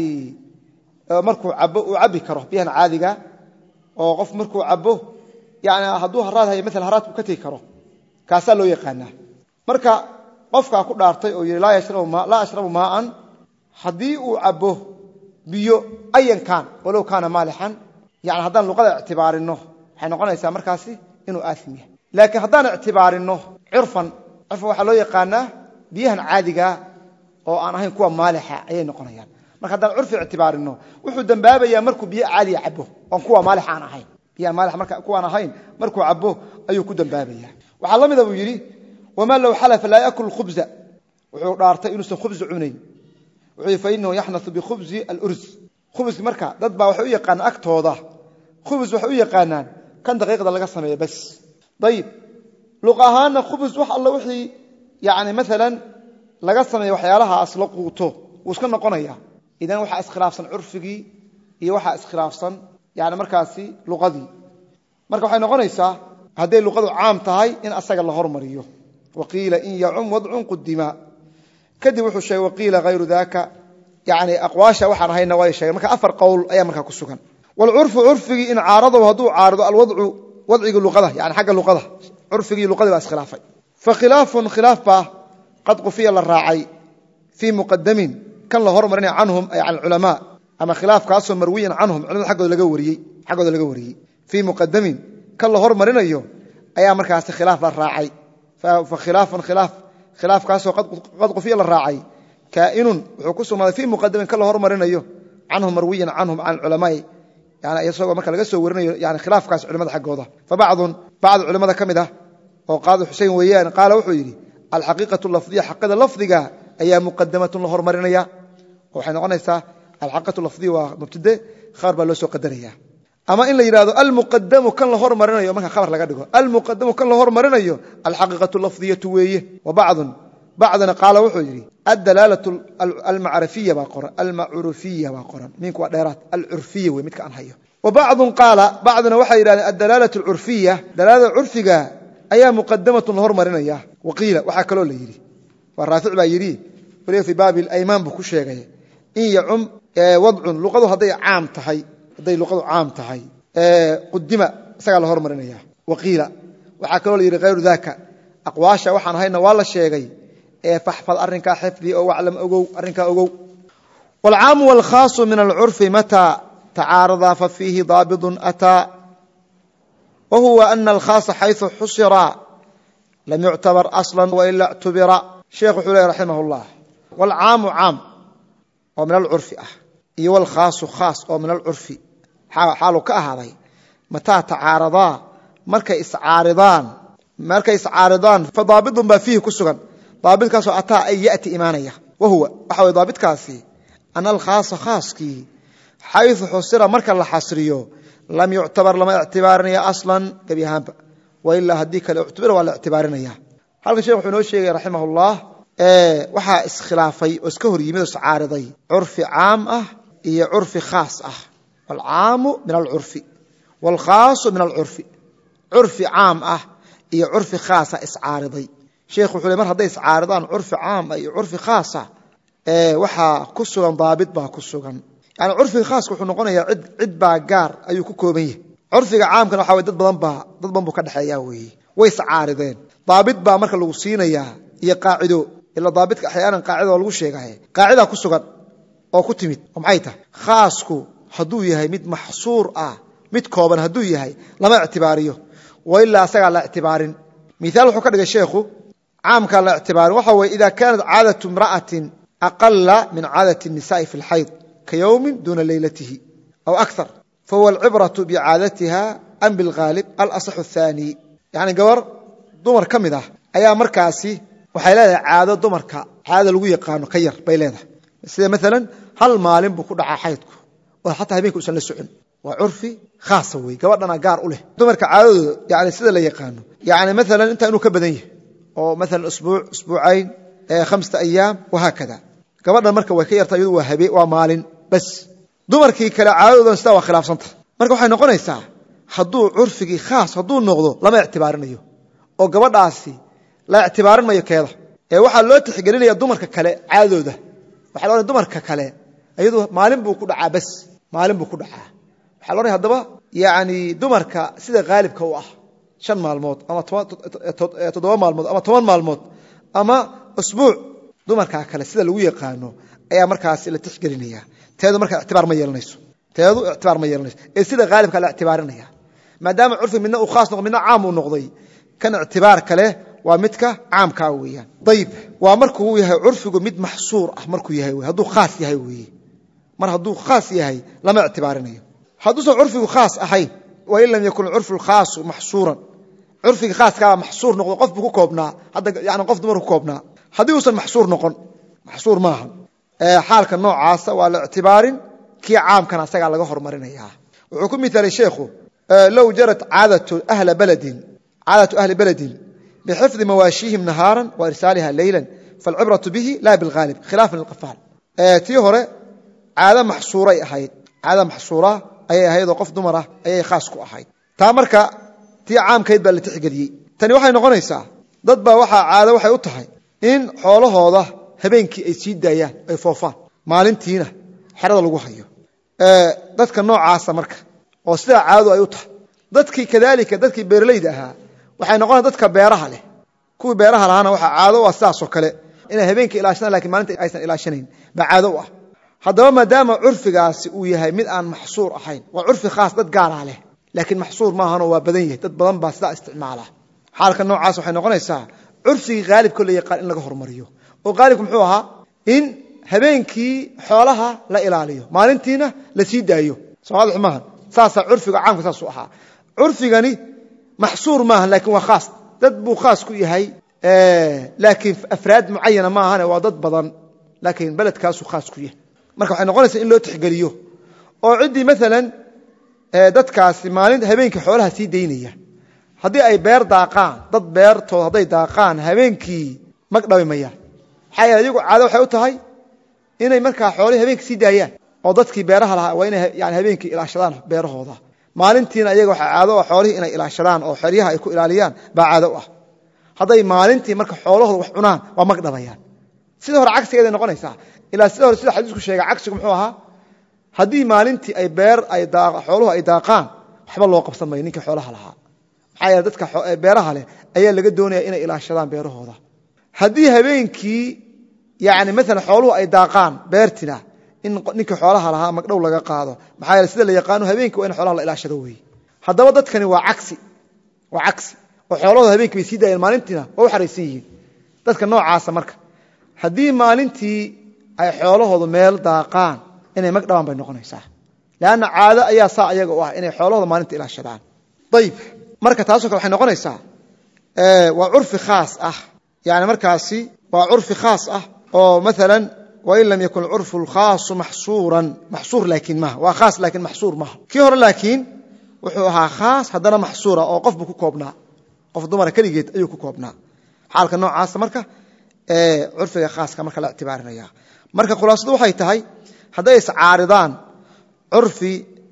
markuu cabo uu cabi karo biyaha caadiga oo qof markuu cabo yani haduu haraad hay mesela haraad ka tii karo kaasa loo yaqaana marka qofka ku dhaartay oo yiri la ashrabu ma'an hadii uu cabo biyo ayan kan walow kana malihan yani hadan luqada ictibaarino waxay noqonaysaa markaasi inuu aasmi yahay laakiin hadan ictibaarino urfan waxa loo yaqaana biyahan caadiga oo aan ahayn kuwa maalixa ayay noqonayaan marka hadan urfi ictibaarino wuxuu dambaabaya markuu biyo caadi cabo oo kuwa maalixa aan ahayn biyaha maalixa marka kuwa aan ahayn markuu cabo ayuu ku dambaabaya waxa lamida uu yiri وما لو حلف لا يأكل الخبز وحو دارتay inuusan khubz cunayn wuxuu fayno yahnath bi khubz al-urz khubz marka dad baa wax u yaqaan agtooda khubz wax u yaqaanaan kan daqiiqada laga sameeyo bas dayib luqahaana khubz wax alla wixii yaani mesela laga sameeyo waxyaalaha asla quuto uu iska noqonaya idan waxa iskhilaafsan urfigi iyo waxa iskhilaafsan yaani markaasi luqadii marka waxay noqonaysaa haday luqadu caam tahay in asaga la hormariyo وقيل إن يعم وضع قدما كدي وحو شيء وقيل غير ذاك يعني أقواشا وحن هاي نوايا شيء مكا أفر قول أيام مكا كسوكا والعرف عرفي إن عارضه وهدو عارض الوضع وضع اللغة يعني حق اللغة عرفي اللغة بس خلافي خلاف با قد قفي للراعي في مقدم كان له هرمرني عنهم أي عن العلماء أما خلاف كاسو مرويا عنهم علماء حقه لقوري في مقدم كان له هرمرني يوم أيام مركز خلاف للراعي خلاف كاسو قد قفي للراعي كائن وحكسوا ما في مقدم كله هرمرينيو عنهم مرويا عنهم عن العلماء يعني يسوق marka laga soo warinayo yani khilaafkaas culimada xaqooda بعض culimada kamida oo qaadi Xuseen weeyaan qaal wuxuu yiri al haqiqatu lafdhiya xaqada lafdhiga ayaa muqaddamatun la hormarinaya waxay noqonaysaa al haqiqatu lafdhiya waa mubtada khabar baa loo soo qadaraya ama in la yiraahdo al muqaddamu kan la hormarinayo marka khabar laga dhigo al muqaddamu kan la hormarinayo al haqiqatu lafdhiyatu weeye wa bacdana qaala wuxuu yidhi addalaalatu almacrafiyya baa qoran almacrufiya baa qoran minku waa dheeraad alcurfiya wey midka aan hayo wa bacdun qaala bacduna waxay yidhahdeen addalaalatu alcurfiya dalaalada curfiga ayaa muqadamatun la hormarinaya waqiila waxaa kaloo la yidhi waa raafic baa yidhi waliba fii baabi alaymaan buu ku sheegay in yacum wadcun luqadu hadday luqadu caam tahay qudima isagaa la hormarinaya waqiila waxaa kaloo la yidhi hayru daaka aqwaasha waxaan hayna waa la sheegay faxfad arrinkaa xifdi oo waclam ogow arrinkaa ogow waalcaamu waalkhaasu min alcurfi mataa tacaaradaa fa fiihi daabidun ataa wa huwa ana alkhaasa xayثu xusira lam yuctabar aslan waila اctubira sheekh wuxuu lehy raximah اllah waalcaamu caam oo min alcurfi ah iyo waalkhaasu khaas oo min alcurfi xaalu ka ahaaday mataa tacaaradaa markay iscaaridaan fa daabidun baa fiihi ku sugan daabidkaasoo ataa ay yati imaanaya wahuwa waxa way daabidkaasi ana alkhaasa khaaskii xayثu xusira marka la xasriyo lam yuctabar lama ictibaarinaya aslan gebi ahaanba wailaa haddii kale uctubira waa la ictibaarinaya halkan shekh wuxuu inoo sheegaya raximah اllah waxaa iskhilaafay oo iska hor yimid oo iscaariday curfi caam ah iyo curfi khaas ah waalcaamu min alcurfi waalkhaasu min alcurfi curfi caam ah iyo curfi khaasa iscaariday sheekh wuxuu le mar hadday iscaaridaan curfi caam ah iyo curfi khaasa waxaa ku sugan daabit baa ku sugan yani curfiga khaaska wuxuu noqonayaa cid baa gaar ayuu ku kooban yahay curfiga caamkana waxa way dad badan buu ka dhexeeyaa weeye way iscaarideen daabit baa marka lagu siinayaa iyo qaacido ila daabitka axyaanan qaacida oo lagu sheegaye qaacidaa ku sugan oo ku timid oo maxay tahay khaasku hadduu yahay mid maxsuur ah mid kooban hadduu yahay lama ictibaariyo wailaa asagaa la ictibaarin miaal wuxuu ka dhigay sheekhu caamkaa la ictibaarin waxa weye ida kaanat caadatu imra'atin aqala min caadati الnisa'i fi اlxayd ka yowmin duuna leylatihi aw akar fahuwa alcibraةu bicaadatiha am bilghaalib alaصx الثaani yani gabar dumar ka mid ah ayaa markaasi waxay leedahay caado dumarka caadada lagu yaqaano ka yar bay leedahay sida maalan hal maalin buu ku dhacaa xaydku oo xataa habeenka usan la socon waa curfi khaasa wey gabadhana gaar u leh dumarka caadadooda yani sida la yaqaano yani maalan intaa inuu ka badan yahay oo maalan usbuucayn 5 ayaam wahaakada gabadhan marka way ka yartaa iyadu waa maalin bas dumarkii kale caadadoodan sidaa waa khilaafsanta marka waxay noqonaysaa hadduu curfigii khaas hadduu noqdo lama ictibaarinayo oo gabadhaasi la ictibaarin mayo keeda waxaa loo tixgelinaya dumarka kale caadadooda waxa la dumarka kale iyadu maalin buu ku dhacaa bas maalin buu ku dhacaa waxa la haddaba yani dumarka sida qaalibka u ah 5 maalmood ama 7 maalmood ama 10 maalmood ama usbuuc dumarka kale sida lagu yaqaano ayaa markaas la tixgelinaya teedu marka ictibaar ma yeelanayso sida qaalibka la ictibaarinaya maadaama curfi midna uu khaas noqdo midna caam uu noqday kan ictibaar kale waa midka caamka weeyaan dayib waa markuu yahay curfigu mid maxsuur ah markuu yahay hadduu khaas yahay weeye mar hadduu khaas yahay lama ictibaarinayo hadduusan curfigu khaas ahayn wa in lam yakun curfu lkhaasu maxsuuran curfiga khaaska maxsuur noqdo qof buu ku koobnaa hadda yani qof dumar ku koobnaa haddii uusan maxsuur noqon maxsuur maaha xaalka noocaasa waa la ictibaarin kii caamkana asagaa laga hormarinayaa wuxuu ku mithaalay sheekhu low jarat caadatu ahli baladin bxifdi mawaashihim nahaara wairsaaliha leyla falcibraةu bihi la bilghaalib khilaafan lilqafaal tii hore caado maxsuuray ahayd caada maxsuura ayay ahayd oo qof dumar ah ayay khaas ku ahayd taa marka tii caamkayd baa la tixgeliyey tani waxay noqonaysaa dad baa waxaa caado waxay u tahay in xoolahooda habeenkii ay sii daayaan ay foofaan maalintiina xerada lagu hayo dadka noocaasa marka oo sidaa caadadu ay u tahay dadkii kadaalika dadkii beeralayda ahaa waxay noqonaya dadka beeraha leh kuwii beeraha lahaana waxaa caado u ah sidaasoo kale inay habeenka ilaashadaan lakin maalinta aysan ilaashanayn baa caado u ah haddaba maadaama curfigaasi uu yahay mid aan maxsuur ahayn waa curfi khaas dad gaaraa leh laakiin maxsuur maahanoo waa badan yahay dad badan baa sidaa isticmaala xaalka noocaas waxay noqonaysaa curfigii haalibko la yaqaan in laga hormariyo oo haalibku muxuu ahaa in habeenkii xoolaha la ilaaliyo maalintiina la sii daayo soomaalix maaha saasaa curfiga caamka saasuu ahaa curfigani maxsuur maaha laakiin waa khaas dad buu khaas ku yahay laakiin afraad mucayana maahane waa dad badan laakiin beledkaasuu khaas ku yahay marka waxay noqonaysaa in loo tixgeliyo oo ciddii maalan dadkaasi habeenkii xoolaha sii daynaya haddii ay beer daaqaan dad beertooda hadday daaqaan habeenkii mag dhabi mayaan xayay iyagu caado waxay u tahay inay markaa xoolaha habeenkii sii daayaan oo dadkii beeraha lahaa waa inay yani habeenkii ilaashadaan beerahooda maalintiina iyaga waxa caado ah xoolaha inay ilaashadaan oo xariyaha ay ku ilaaliyaan baa caado ah haday maalintii marka xoolahooda wax cunaan waa magdhabayaan sida hore cagsigeeda noqonaysa ilaa sida hore sida xadiisku sheegay cagsigu muxuu ahaa hadii maalintii ay beer ay xooluhu ay daaqaan waxba loo qabsan maayo ninkii xoolaha lahaa maxaa yeelay dadka beeraha leh ayaa laga doonayaa inay ilaashadaan beerahooda hadii habeenkii yani mesela xooluhu ay daaqaan beertina in ninkii xoolaha lahaa magdhow laga qaado maxaa yeelay sida la yaqaan habeenkii waa in xoolaha la ilaashado weey hadaba dadkani waa cagsi oo xoolahooda habeenkii bay sii daayeen maalintiina waa u xareysan yihiin dadka noocaasa marka haddii maalintii ay xoolahoodu meel daaqaan inay magdhabaan bay noqonaysaa laana caado ayaa saa ayaga u ah inay xoolahooda maalinta ilaashadaan ayib marka taasoo kale waxay noqonaysaa waa curfi khaas ah yani markaasi waa curfi khaas ah oo maalan wain lam yakun curfu lkhaasu maxsuuran maxsuur laakiin maha waa khaas laakiin maxsuur maha kii hore laakiin wuxuu ahaa khaas haddana maxsuura oo qof buu ku koobnaa qof dumara keligeed ayuu ku koobnaa xaalka noocaasa marka curfiga khaaska marka la ictibaarinaya marka khulaasadu waxay tahay hadday iscaaridaan curfi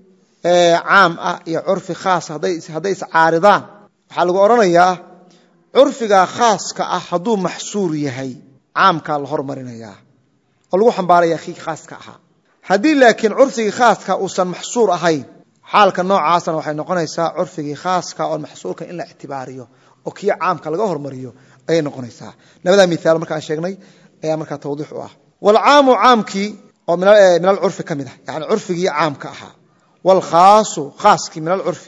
caam ah iyo curfi khaas hadday iscaaridaan waxaa lagu odhanayaa curfiga khaaska ah hadduu maxsuur yahay caamkaa la hormarinayaa oo lagu xambaaraya kii khaaska ahaa haddii laakiin curfigii khaaska uusan maxsuur ahayn xaalka noocaasna waxay noqonaysaa curfigii khaaska oo maxsuurka in la ictibaariyo oo kii caamka laga hormariyo ayay noqonaysaa labada miaal marka aan sheegnay ayaa markaa tawdiix u ah walcaamu caamkii oo min alcurfi ka mid ah yani curfigii caamka ahaa walkhaasu khaaskii min alcurfi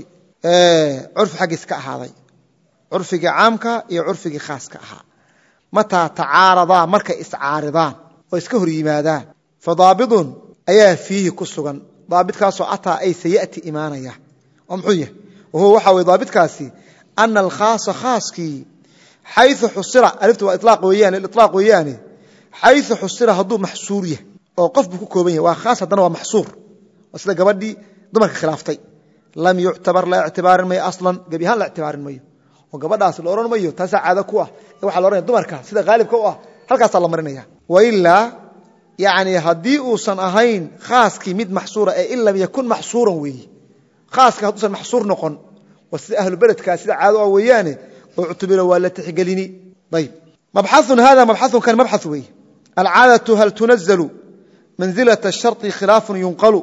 curfi xaggiis ka ahaaday curfigii caamka iyo curfigii khaaska ahaa mataa tacaaradaa markay iscaaridaan oo iska hor yimaadaan fadaabidun ayaa fiihi ku sugan daabitkaasoo ataa ay sayati imaanaya oo muxuu yahay wahuwa waxa weye daabitkaasi ana alkhaasa khaaskii xayu xusira aliftu waa ilaaq weeyaane xayu xusira hadduu maxsuur yahay oo qof buu ku kooban yahay waa khaas haddana waa maxsuur oo sida gabadhii dumarka khilaaftay lam yuctabar la ictibaarin mayo aslan gebi ahaan la ictibaarin mayo oo gabadhaas la odhan mayo taasaa caado ku ah waxa la odhanaya dumarka sida haalibka u ah halkaasaa la marinaya wailaa yani haddii uusan ahayn khaaskii mid maxsuura ee in lam yakun maxsuuran weeye khaaska hadduusan maxsuur noqon waa sida ahlu beledkaa sida caado ah weeyaane oo cutubila waa la tixgelini ayb mabxaثun hada mabxaثun kan mabxaث weeye alcaadaةu hal tunazalu manzilaة الsharطi khilaafu yunqalu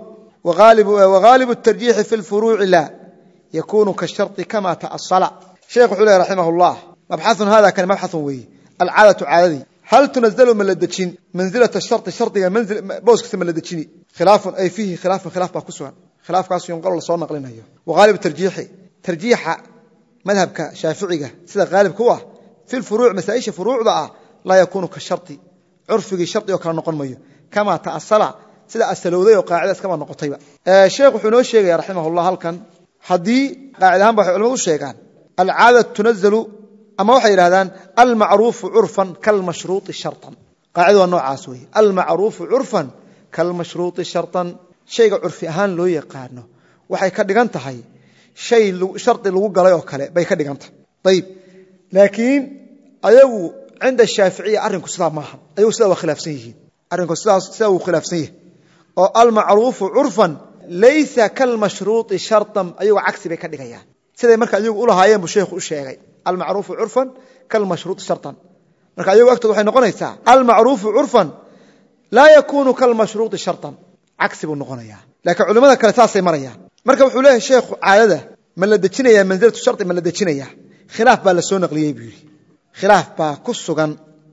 wغaalibu الtarjiixi fi اlfuruuci la yakunu kaالsharطi kama taأsala sheekh wuxuu leh raximah الlah mabxaثun hada kan mabxaثun weeye alcaadaةu caadadii hal tunazalu ma la dejin manzilaة الsharطi shardiga booskiisa ma la dejini khilaafun ay fiihi khilaafun khilaaf baa ku sugan khilaafkaas yunqalu lasoo naqlinayo wغaalibu tarjiixi tarjiixa madhabka shaaficiga sida haalibka u ah fi lfuruuc masaaisha furuucda ah laa yakunu kahardi curfigii shardi oo kale noqon mayo kamaa taasala sida asalowday oo qaacida iskaba noqotayba sheekh wuxuu noo sheegaya raximahullah halkan haddii qaacidahaan ba waxay culamadu u sheegaan alcaada tunazalu ama waxay yidhahdaan almacruufu curfan kalmashruuطi sharطan qaacida waa noocaas weeye almacruufu curfan kalmashruuطi sharطan shayga curfi ahaan loo yaqaano waxay ka dhigan tahay shay shardi lagu galay oo kale bay ka dhigan tahay ayib laakiin ayagu cinda shaaficiya arrinku sidaa maaha ayagu sidaa waa khilaafsan yihiin arrinku sidaa wuu khilaafsan yahay oo almacruufu curfan laysa kalmashruuطi sharطan ayagu cagsi bay ka dhigayaan siday marka ayagu u lahaayeen buu sheekhu u sheegay almacruufu curfan kalmashruuطi sharطan marka ayagu agtooda waxay noqonaysaa almacruufu curfan laa yakunu kalmashruuطi sharطan cagsi buu noqonayaa laakiin culimada kale saasay marayaan marka wuxuu leeyahay sheekhu caadada ma la dejinayaa mansilatu shardi ma la dejinayaa khilaaf baa la soo naqliyey buu yidhi khilaaf baa ku sugan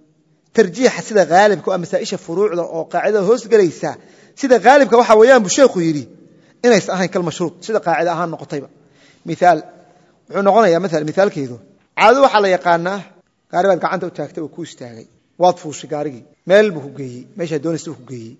tarjiixa sida haalibka oo masaaisha furuucda oo qaacidada hoos gelaysa sida haalibka waxa weeyaan buu sheekhu yidhi inaysan ahayn kalmashruuط sida qaacida ahaan noqotayba miaal wuxuu noqonayaa maala mithaalkeedu caadada waxaa la yaqaanaa gaari baad gacanta u taagtay oo ku istaagay waad fuushay gaarigii meel buu ku geeyey meeshaa doonaysa uu ku geeyey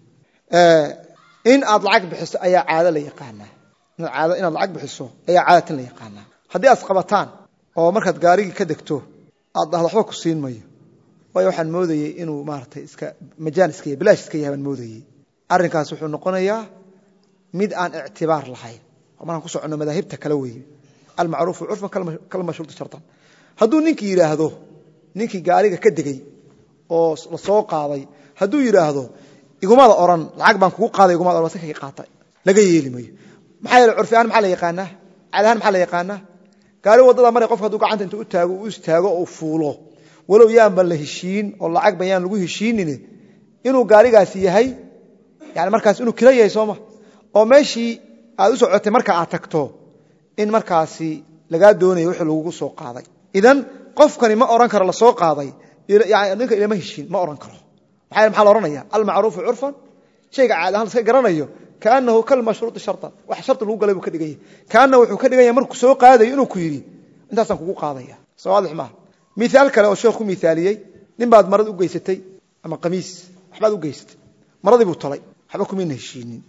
in aad lacag bixiso ayaa caado la yaqaanaa inaad lacag bixiso ayaa caadatan la yaqaanaa haddii aad qabataan oo markaad gaarigii ka degto aad dhahdo waxba ku siin mayo waayo waxaan moodayey inuu maaratay iska majaan iska yahay bilaash iska yahay baan moodayey arrinkaas wuxuu noqonayaa mid aan ictibaar lahayn oo markaan ku soconno madaahibta kale weeye almacruufu curfan kalmashruuطi sharطan hadduu ninkii yidhaahdo ninkii gaariga ka degey oo la soo qaaday haduu yiraahdo igumada oran lacag baan kugu qaaday igumada oran sakay qaatay laga yeelimayo maxay curfiyaan maxaa la yaqaana calahan maxaa la yaqaana gaari wadada maray qofka haduu gacanta inta u taago uu istaago oo fuulo walow yaan bal heshiin oo lacag bayaan lagu heshiinine inuu gaarigaasi yahay yani markaas inuu kira yahay sooma oo meeshii aad u socotay marka aad tagto in markaasi laga doonayo wixii lagu soo qaaday idan qofkani ma oran karo la soo qaaday yani ninka ilama heshiin ma oran karo maxaa la oranaya al ma'ruf 'urfan shayga caad ahaan iska garanayo kaanahu kal mashruut shartan wax shart lagu galay ka dhigay kaanahu wuxuu ka dhigay markuu soo qaadayo inuu ku yiri intaasan kugu qaadaya sawaadix ma misaal kale oo sheekhu misaaliyay nin baad marad u geysatay ama qamiis waxbaad u geysatay maradii buu talay waxba kuma heshiinin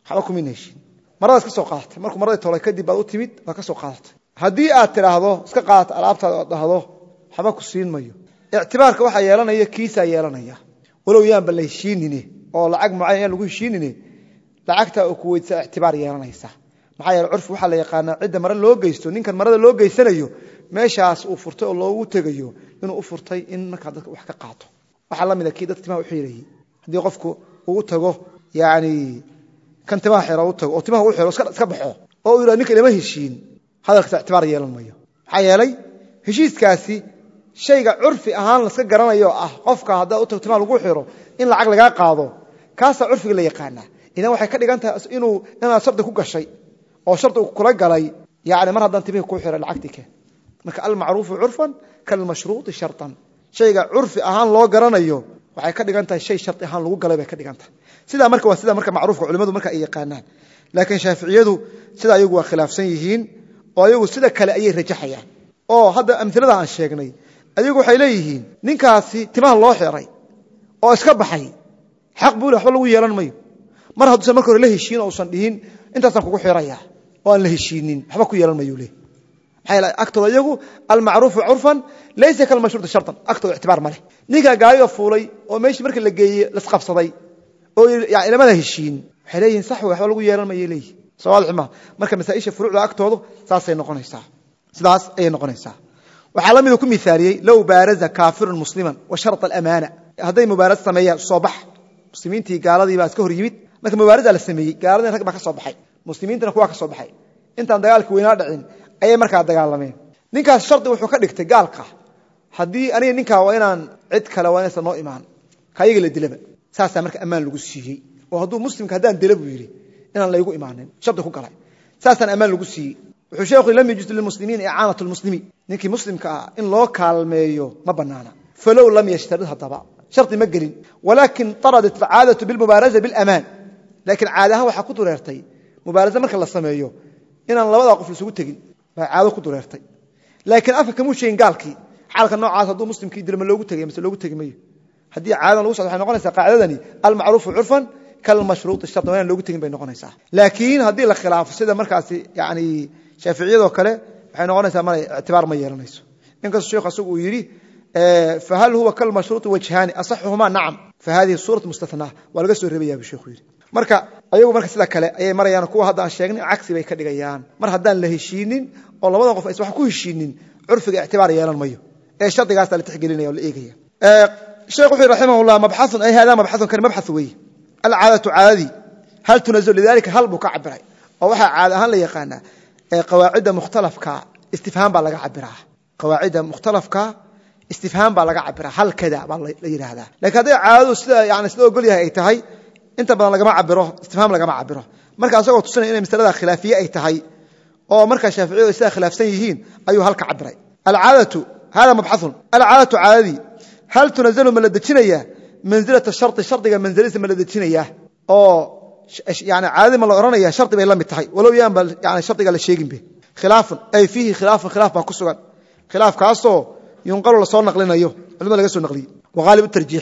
maradaas ka soo qaadatay markuu maradii talay kadib baad u timid waa ka soo qaadatay hadii aad tiraahdo iska qaat alaabtaada oo dhahdo waxba ku siin mayo i'tibaarka waxa yeelanaya kiisa yeelanaya walow yaan bal heshiinine oo lacag mucayan lagu heshiinine lacagta oo ku weydiisa i'tibaar yeelanaysa maxaa yeelay curf waxa la yaqaan cid marada loo geysto ninkan marada loo geysanayo meeshaas uu furtay oo loogu tagayo inuu u furtay in marka dadka wax ka qaato waxa la mid ah kii dadka timaha u xiiray hadii qofku uu tago yaani kan timaha xiro u tago oo timaha u xiro iska baxo oo uu ninka ilama heshiin hadalka i'tibaar yeelan mayo maxaa yeelay heshiiskaasi shayga curfi ahaan la iska garanayo ah qofka hadaa u tago timaha lagu xiro in lacag laga qaado kaasa curfiga la yaqaana idan waxay ka dhigan tahay inuu shardi ku gashay oo shardi ku kula galay yaani mar hadan timaha ku xiro lacagtike marka al ma'ruf 'urfan kal mashruut shartan shayga curfi ahaan loo garanayo waxay ka dhigan tahay shay sharti ahaan lagu galay bay ka dhigan tahay sida marka macruufka culimadu marka ay yaqaanaan laakiin shaafiiciyadu sida ayagu waa khilaafsan yihiin oo ayagu sida kale ay rajaxayaan oo hadda amthilada aan sheegnay ayagu waxay leeyihiin ninkaasi timaha loo xiray oo iska baxay xaq buu waxba lagu yeelan mayo mar hadduu marka hore la heshiin oo san dhihin intaasan kugu xiraya oo aan la heshiinin waxba ku yeelan mayo leey maxay agtooda ayagu al ma'ruf 'urfan laysa kal mashruut shartan agtooda i'tibaar male ninka gaariga fuulay oo meeshii markii la geeyay la isqabsaday oo yaani ilama heshiin waxay leeyihiin sax waxba lagu yeelan mayo leey sawaadix ma marka masaa'isha furuucda agtooda saasay noqonaysaa sidaas ay noqonaysaa waxa la mid ku miisaaliyay law baaraza kaafirun musliman wa shart al amana haday mubaarad sameeya soo bax muslimiintii gaaladii baa iska hor yimid marka mubaarada la sameeyay gaaladii rag baa ka soo baxay muslimiintana kuwa ka soo baxay intaan dagaalkii weynaa dhicin ayay markaa dagaalameen ninkaas shardi wuxuu ka dhigtay gaalka hadii aniga ninka waa inaan cid kale waa inaysan noo imaan kayiga la dilaba saasa marka amaan lagu siiyay oo haduu muslimka hadaan dilab yiri inaan la igu imaanin shardi ku galay saasan amaan lagu siiyay wuxuu sheekhu lam yajuz lil muslimiin i'aanatu al muslimi ninkii muslimka in loo kaalmeeyo ma banaana falaw lam yashtarid hadaba shardi ma gelin walakin taradat al'aadatu bil mubaraza bil aman laakiin caadaha waxa ku dureertay mubaraza marka la sameeyo inaan labada qof isugu tagin baa caado ku dureertay laakiin afka mu sheegin gaalkii xalka noocaas haduu muslimkii dilma loogu tagay mise loogu tagi mayo hadii caado lagu soo waxay noqonaysaa qaacidadani al ma'ruf 'urfan kal mashruut shart waan loogu tagin bay noqonaysaa laakiin hadii la khilaafo sida markaasi yaani shaafiiciyada kale waxay noqonaysaa mar i'tibaar ma yeelanayso inkastoo sheekhu asagu uu yiri فهل هو كالمشروط وجهان أصحهما نعم فهذه الصورة مستثناة ولا سو ربيا بشيخ يري marka ayagu marka sida kale ayay marayaan kuwa hadda aan sheegnay cagsi bay ka dhigayaan mar hadaan la heshiinin oo labada qof ay wax ku heshiinin urfiga i'tibaar yeelan mayo ee shardigaas la tixgelinayo la eegaya sheekhu rahimahullah mabhathun ay hada mabhathun kan mabhath way al-aadatu aadi hal tunazil lidalika hal buka cabray oo waxa caad ahaan la yaqaana qawaacida mukhtalafka istifhaam baa laga cabiraa qawaacida mukhtalafka istifhaam baa laga cabiraa hal kada baa la yiraahdaa laakiin haday caado sida yaani sida ogol yahay ay tahay inta badan laga cabiro istifhaam laga cabiro marka asagoo tusinay inay mas'alada khilaafiye ay tahay oo marka shaafiiciyu sida khilaafsan yihiin ayuu halka cabiray al-aadatu hada mabhathun al-aadatu aadi hal tunazzalu maladajinaya manzilata sharti shartiga manzilisa maladajinaya oo yaani aadi ma la oranaya sharti bay la mid tahay walow yaan bal yaani shartiga la sheegin be khilaafun ay fihi khilaaf ba ku sugan khilaaf kaasoo ينقل لسو نقلينيو علمada laga soo naqliyo وغالب الترجيح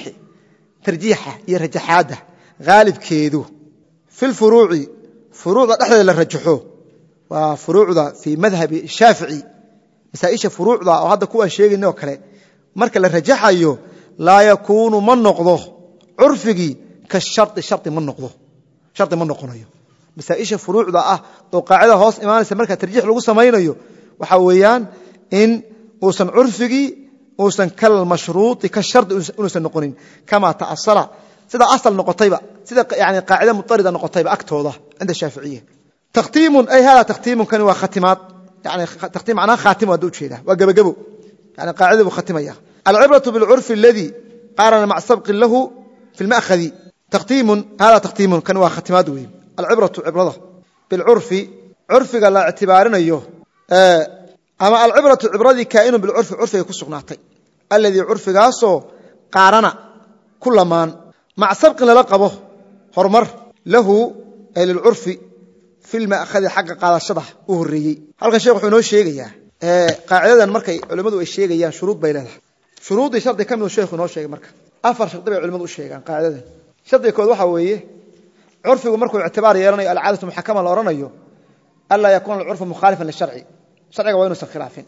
ترجيحه iyo rajaxaada غالبkeedu في الفروع فروع dhaxdeeda la rajaxo waa furuucda fi madhhab Shaafi'i masaa'isha furuucda oo hadda kuwa sheegaynoo kale marka la rajaxayo la yakunu man noqdo urfigi ka sharti man noqdo sharti man noqonayo masaa'isha furuucda ah oo qaacida hoos imaanaysa marka tarjiix lagu sameeynayo waxa weeyaan in uusan urfigi uusan kal mashruuti ka shardi uusan noqonin kama ta'assala sida asal noqotayba sida yani qaacida mutarida noqotayba agtooda inda shaafiiciye taqtiimun ay hada taqtiimun kan waa khatimaad yani taqtiim macna khatim waa jeeda waa gabagabo yani qaacida bu khatimaya al-ibratu bil 'urfi alladhi qarana ma'a sabq lahu fi al-ma'khadhi taqtiimun hada taqtiimun kan waa khatimaad weey al-ibratu ibrada bil 'urfi 'urfiga la i'tibaarinayo ama al-ibratu ibradii kaa'inu bil 'urfi 'urfiga ku sugnaatay alladhi 'urfigaaso qarana kulamaan ma'a sabq la qabo hormar lahu ay lil 'urfi في المأخذ حق قادشده u horeeyay halka sheekhu wuxuu noo sheegayaa qaacidadan markay culimadu ay sheegayaan shuruud bay leedahay shuruudii shardi kamid sheekhu noo sheegay marka afar shardi bay culimadu u sheegaan qaacidadan shardi kood waxa weeye urfigu markuu i'tibaar yeelanayo al-'aadatu muhakkama la oranayo alla yakun al-'urfu mukhalifan li-shar'i sharciga waa inuu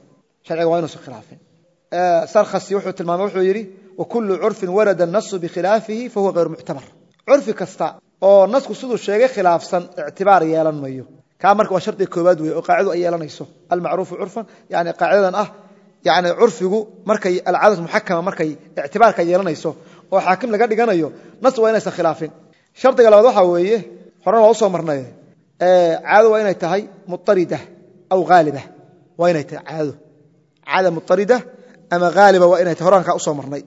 khilaafin sarkhasi wuxuu tilmaamay wuxuu yiri wa kullu 'urfin warada an-nass bi khilafihi fa huwa ghayr mu'tabar 'urfi kasta oo nasku sidoo sheegay khilaafsan i'tibaar yeelan mayo ka marka waa shardi koobaad weey oo qaacido ay yeelanayso al-ma'ruf 'urfan yani qaacidadan yani 'urfigu markay al-'aadatu muhakkama markay i'tibaarka yeelanayso oo xaakim laga dhiganayo nas waa inaysan khilaafin shardiga labaad waxa weeye horena waa soo marnay caado waa inay tahay mutarida aw ghaaliba waa inay tahay caado mutarida ama ghaaliba waa inay tahay horanka u soo marnay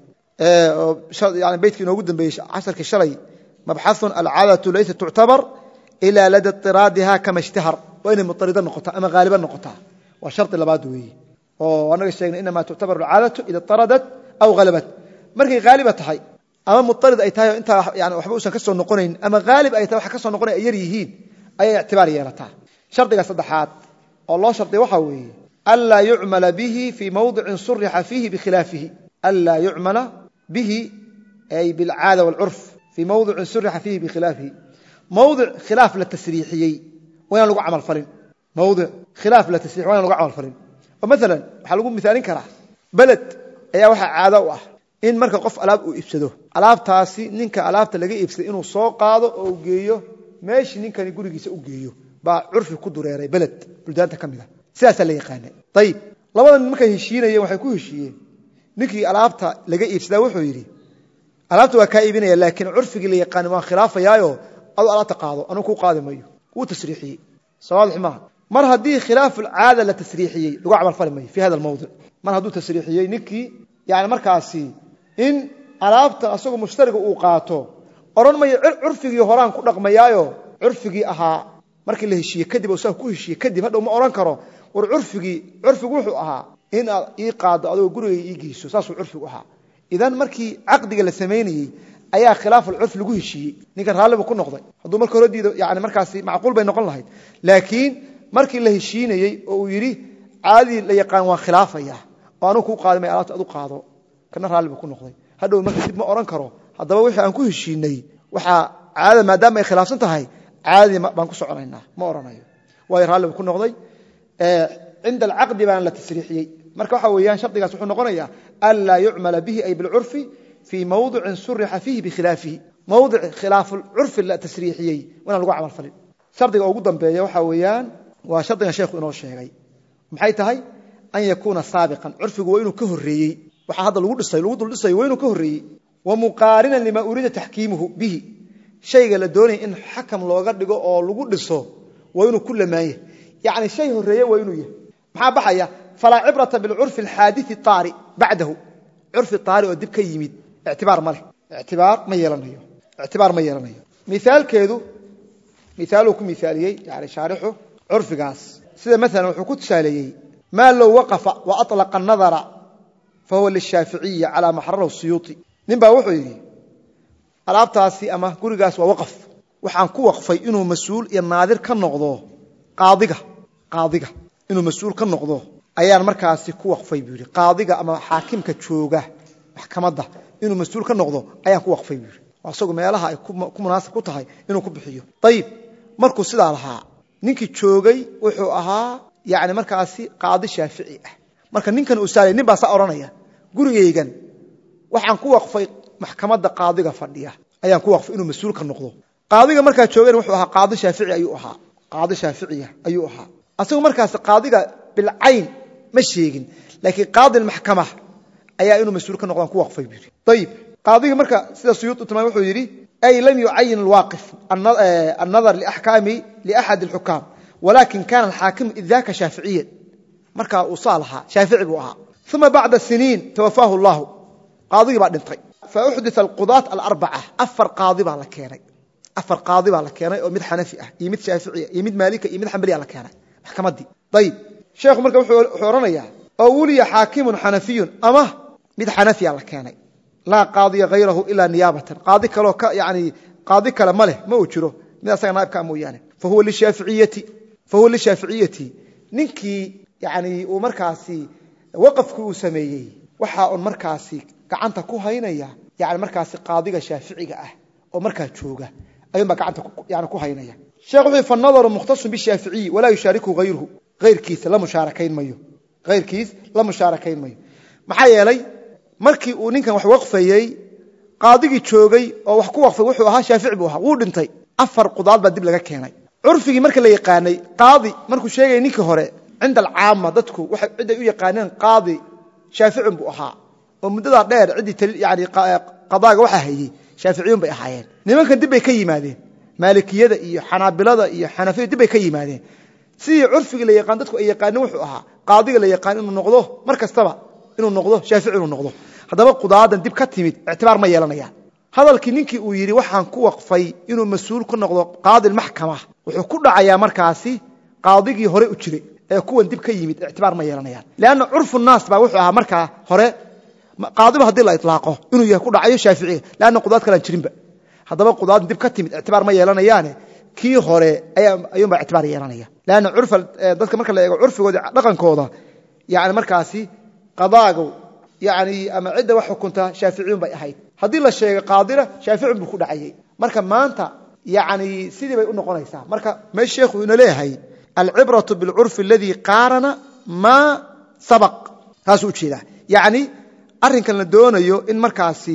yani beedkii inoogu dambeeyay casharkii shalay مبحث العادة ليست تعتبر إلا لدى اضطرادها كما اشتهر وإن مضطردة نقطة أما غالبا نقطة وشرط لبادوي وأنا قلت إنما تعتبر العادة إذا اضطردت أو غلبت مركي غالبة هاي أما مضطرد أي تاي أنت يعني وحبوسا كسر النقونين أما غالب أي تاي كسر النقونين يريهين أي اعتبار يرتها شرط صدحات الله شرط وحوي ألا يعمل به في موضع صرح فيه بخلافه ألا يعمل به أي بالعادة والعرف في موضع صرح فيه بخلافه موضع خلاف للتسريحي وين لو عمل فلن موضع خلاف للتسريح وين لو عمل فلن ومثلا waxa lagu misaalin karaa balad ayaa waxa caado u ah in marka qof alaab uu iibsado alaabtaasi ninka alaabta laga iibsaday inuu soo qaado oo geeyo meeshii ninkani gurigiisa u geeyo baa urfi ku dureeray balad buldaanta kamida sidaas la yaqaan tayib labadan markay heshiinayeen waxay ku heshiiyeen ninkii alaabta laga iibsaday wuxuu yiri alaabtu waa ka iibinaya laakiin urfiga la yaqaan waa khilaafayaayo adu alaabta qaado anu ku qaadimayo uu tasriixiyay sawaadix ma mar hadii khilaaf al-aada la tasriixiyay lagu amal falmay fi hada al-mawdu' mar haduu tasriixiyay ninkii yaani markaasi in alaabta asagu mushtariga uu qaato oran ma urfigii horaan ku dhaqmayaayo urfigii ahaa markii la heshiiyay kadib oo soo ku heshiiyay kadib hadhow ma oran karo war urfigu wuxuu ahaa in ii qaado adoo guriga ii geyso saasuu urfigu ahaa idan markii aqdiga la sameeyay ayaa khilaaf al-urf lagu heshiiyay ninka raaliba ku noqday haduu markii hore diido yaani markaasi macquul bay noqon lahayd laakiin markii la heshiinayay oo uu yiri caadi la yaqaan waa khilaafaya oo anu ku qaadmay alaabta adu qaado kana raaliba ku noqday hadhow markii dib ma oran karo hadaba wixii aan ku heshiinay waxa caada maadaama ay khilaafsan tahay caadi baan ku soconaynaa ma oranayo way raaliba ku noqday عند العقد بان لا تسريحيي marka waxa weeyaan shardigaas wuxuu noqonayaa alla yu'mala bihi ay bil 'urfi fi mawdu' surriha fihi bi khilafihi mawdu' khilaf al-'urf la tasriixiyay wana lagu amal falin shardiga ugu dambeeya waxa weeyaan waa shardiga sheekhu inoo sheegay maxay tahay an yakuna saabiqan 'urfigu waa inuu ka horeeyay waxa hadda lagu dul dhisay waa inuu ka horeeyay wa muqarinan lima urida tahkimuhu bihi shayga la doonay in xakam looga dhigo oo lagu dhiso waa inuu ku lamaayay yaani shay horeeyay waa inuu yahay maxaa baxaya فلا عبرة بالعرف الحادث الطارئ بعده عرف الطارئ ودب كيميد اعتبار ما يلنيه مثال كيدو مثالكم مثالي يعني شارحه عرف قاس سيده مثلا وحكو تساليي ما لو وقف واطلق النظر فهو للشافعية على ما حرره السيوطي نبا وحو يري alaabtaasi ama gurigaas waa waqaf waxaan ku waqfay inuu mas'uul iyo naadir ka noqdo qaadiga inuu mas'uul ka noqdo ayaan markaasi ku waqfay buu yiri qaadiga ama xaakimka jooga maxkamadda inuu mas'uul ka noqdo ayaan ku waqfay buu yiri asagu meelaha ay ku munaasib ku tahay inuu ku bixiyo tayib markuu sidaa lahaa ninkii joogay wuxuu ahaa yaani markaasi qaadi shaafici ah marka ninkan uu saalay nin baa sa oranaya gurigeygan waxaan ku waqfay maxkamadda qaadiga fadhiya ayaan ku waqfay inuu mas'uul ka noqdo qaadiga marka joogeen wuxuu ahaa qaadi shaafici ayuu ahaa asagu markaas qaadiga bil ayn ma sheegin laakiin qaadi maxkamah ayaa inuu mas'uul ka noqdaan ku waqfay biri tayib qaadiga marka sida Suyuuti tilmaamay wuxuu yiri ay lam yu'ayyin al-waqif an-nadar li ahkami li ahad al-hukam walakin kana al-hakim idhaka shafi'iyyan marka uu salaha shafi'i buu ahaa thumma ba'da sinin tawafahu Allah qaadiga baa dhintay fa uhdith al-qudat al-arba'a afar qaadi baa la keenay afar qaadi baa la keenay oo mid Hanafi ah iyo mid Shafi'i iyo mid Maliki iyo mid Hanbali la keenay maxkamadii tayib sheekhu marka wuxuu oranayaa awliya hakimun Hanafiyun ama mid Hanafi la keenay la qaadiya ghayrahu ila niyabatan qaadi kale yani qaadi kale ma leh ma uu jiro mid asaga naabka mooyane fa huwa li shafi'iyati ninkii yani uu markaasi waqafku uu sameeyay waxa uu markaasi gacanta ku haynaya yani markaasi qaadiga Shafi'iga ah oo markaa jooga ayuu gacanta yani ku haynaya sheekhu wuxuu fanadar mukhtas bi Shafi'i wala yushariku ghayruhu ghayrkiisa la musharakayn mayo maxaa yeelay markii uu ninkan wax waqfayay qaadigii joogay oo wax ku waqfay wuxuu ahaa Shaafici buu ahaa wuu dhintay afar qudaad baa dib laga keenay urfigi marka la yaqaanay qaadi markuu sheegay ninkii hore cinda al-aama dadku waxa cid ay u yaqaaneen qaadi Shaafici buu ahaa oo muddada dheer cidi yani qadaaga waxa hayay Shaaficiyun bay ahaayeen nimankan dib bay ka yimaadeen Maalikiyada iyo Xanaabilada iyo Xanafiyada dib bay ka yimaadeen sidii urfigi la yaqaan dadku ay yaqaaneen wuxuu ahaa qaadiga la yaqaan inuu noqdo markastaba inuu noqdo Shaafici inuu noqdo hadaba qudaadan dib ka timid i'tibaar ma yeelanayaan hadalkii ninkii uu yiri waxaan ku waqfay inuu mas'uul ku noqdo qaadi maxkamah wuxuu ku dhacayaa markaasi qaadigii hore u jiray ee kuwan dib ka yimid i'tibaar ma yeelanayaan laana urfu naas baa wuxuu ahaa markaa hore qaadiba hadii la itlaaqo inuu yahay ku dhacayo Shaafici laana qudaad kala jirinba hadaba qudaadan dib ka timid i'tibaar ma yeelanayaan kii hore ayuu i'tibaar yeelanaya laana urfa dadka marka la eego urfigooda dhaqankooda yani markaasi qadaagu yani ama cid wax xukunta Shaafici bay ahayd hadii la sheego qaadira Shaafici buu ku dhacayay marka maanta yani sidii bay u noqonaysaa marka ma sheekhu inoo leeyahay al-ibratu bil-urf alladhi qarana ma sabaq taas u jeeda yani arrinkan la doonayo in markaasi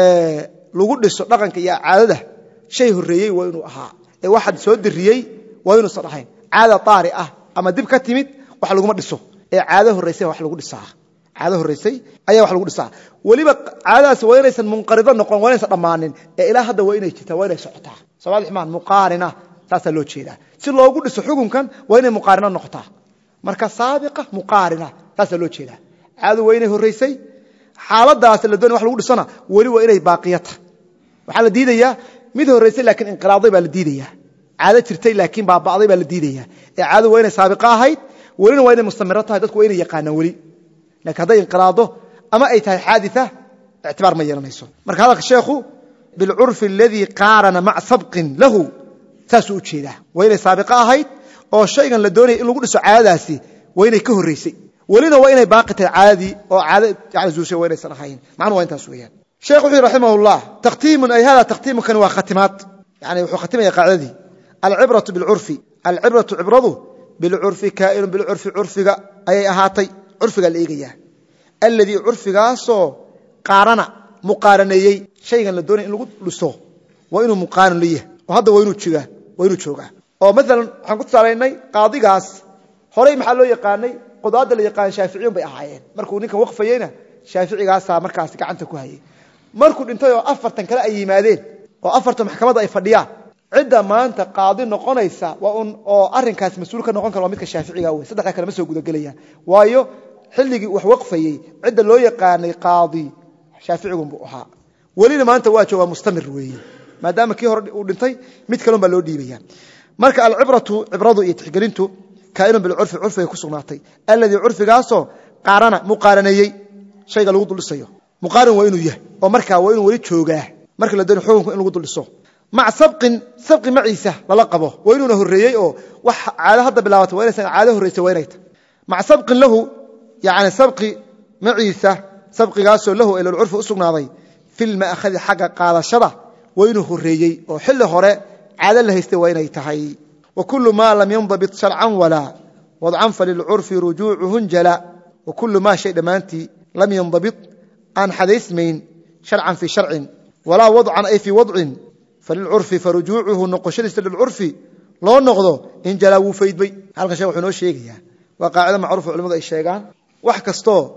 lagu dhiso dhaqanka iyo caadada shay horeeyay waa inuu ahaa ee waxa soo diriyay waa inuu sadahayn caada taari ah ama dib ka timid wax lagu ma dhiso ee caado horeysay wax lagu dhisaa caado horeysay ayaa wax lagu dhisaa waliba caadaas waa inaysan munqarido noqon waa inaysan dhamaanin ee ilaa hadda waa inay jirtaa waa inay socotaa sabab xmaan muqaarina taas loo jeedaa si loogu dhiso xukunkan waa inay muqaarina noqotaa marka saabiqa muqaarina taas loo jeedaa caado waa inay horeysay xaaladaas la doonay wax lagu dhisana wali waa inay baaqiyata waxa la diidayaa mid horeysay laakiin inqilaaday baa la diidayaa caado jirtay laakiin baabaaday baa la diidayaa ee caado waa inay saabiqa ahayd walina waa inay mustamira tahay dadku waa inay yaqaanaan wali laakiin haday inqilaado ama ay tahay xaaditha i'tibaar ma yeelanayso marka hadalka sheekhu bil urf alladhi qarana ma' sabqin lahu taasuu u jeedaa waa inay saabiqa ahayd oo shaygan la doonay in lagu dhiso caadadaasi waa inay ka horeysay walina waa inay baaqi tahay caadi oo caado yani zuushay waa inaysan ahayn macna waa intaas weeyaan sheekhu rahimahullah taqtiimun ay hada taqtiimun kan waa khatimaat yani wuxuu khatimaya qaadadii al-ibratu bil urfi al-ibratu ibradu bil urfi kaa'in bil urfi urfiga ay ahaatay urfiga la eegaya alladhi urfigaaso qaarana muqaaranayay shaygan la doonay in lagu dhiso waa inuu muqaaran leeyahay oo hadda waa inuu joogaa oo mesela waxaan ku tsaleynay qaadigaas hore maxaa loo yaqaanay qudaada la yaqaan Shaafici bay ahaayeen markuu ninkan waqfayayna Shaaficigaas markaas gacanta ku hayay markuu dhintay oo afartan kale ay yimaadeen oo afartan maxkamada ay fadhiyaan cidda maanta qaadi noqonaysa waa oo arrinkaas mas'uul ka noqon karo midka Shaaficiga weey saddex kale ma soo guda galayaan waayo xilligii wax waqfayay cidda loo yaqaanay qaadi Shaaficigu buu ahaa walina maanta waa jooga mustamir weeye maadaama kii hore uu dhintay mid kale baa loo dhiibaya marka al-ibradu iyo tixgelintu kaa'inun bil urfi urfiga ku sugnaatay alladhi urfigaaso qaarana muqaaranayay shayga lagu dulisayo muqaaran waa inuu yahay oo marka waa inuu wali joogaa marka la doonayo xukunka in lagu duliso ma sabqi maciisa lala qabo waa inuu horeeyay oo wax caado hadda bilaabato waa inaysan caado horeysay waa inayta ma sabqin lahu yani sabqi maciisa sabqigaaso lahu ila urfi u sugnaaday fil ma akhadi xaqa qaadashada waa inuu horeeyay oo xilli hore caado la haystay waa inay tahay وكل ما لم ينضبط شرعا ولا وضعا فللعرف رجوعه جلا وكل ما شيء دمانتي لم ينضبط عن حديث من شرعا في شرع ولا وضعا أي في وضع فللعرف فرجوعه نقشلس للعرف لو نقضه إن جلا وفيد بي هلك شيء وحنو شيء وقاعدة معروف علماء الشيغان wax kasto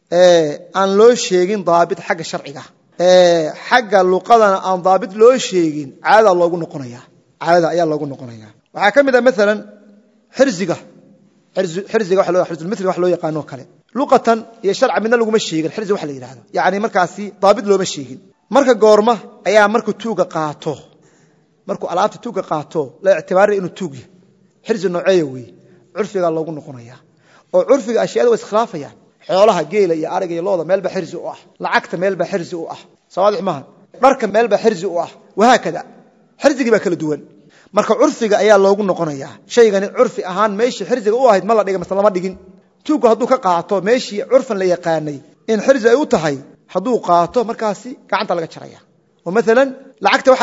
aan loo sheegin daabit xagga sharciga xagga luqadana aan daabit loo sheegin caada loogu noqonaya caada ayaa loogu noqonaya waxa kamid ah mesela xirziga waxa loo xirzi mithli wax loo yaqaano kale luqatan iyo sharci midna lagu ma sheegin xirzi wax la yiraahdo yaani markaasi daabit loo ma sheegin marka goorma ayaa markuu tuuga qaato markuu alaabta tuuga qaato la ictibaari inuu tuug yahay xirzi nooceeyo weey curfiga loogu noqonaya oo curfiga ashyaada way iskhilaafayaan xoolaha geela iyo ariga iyo looda meel ba xirzi u ah lacagta meel ba xirzi u ah sawaadix maahan dharka meel ba xirzi u ah waha kada xirziga ba kala duwan marka curfiga ayaa loogu noqonaya shaygani curfi ahaan meeshii xirziga u ahayd ma la dhigay lama dhigin tuugu hadduu ka qaato meeshii curfan la yaqaanay in xirzi ay u tahay hadduu qaato markaasi gacanta laga jaraya oo mesela lacagta waxa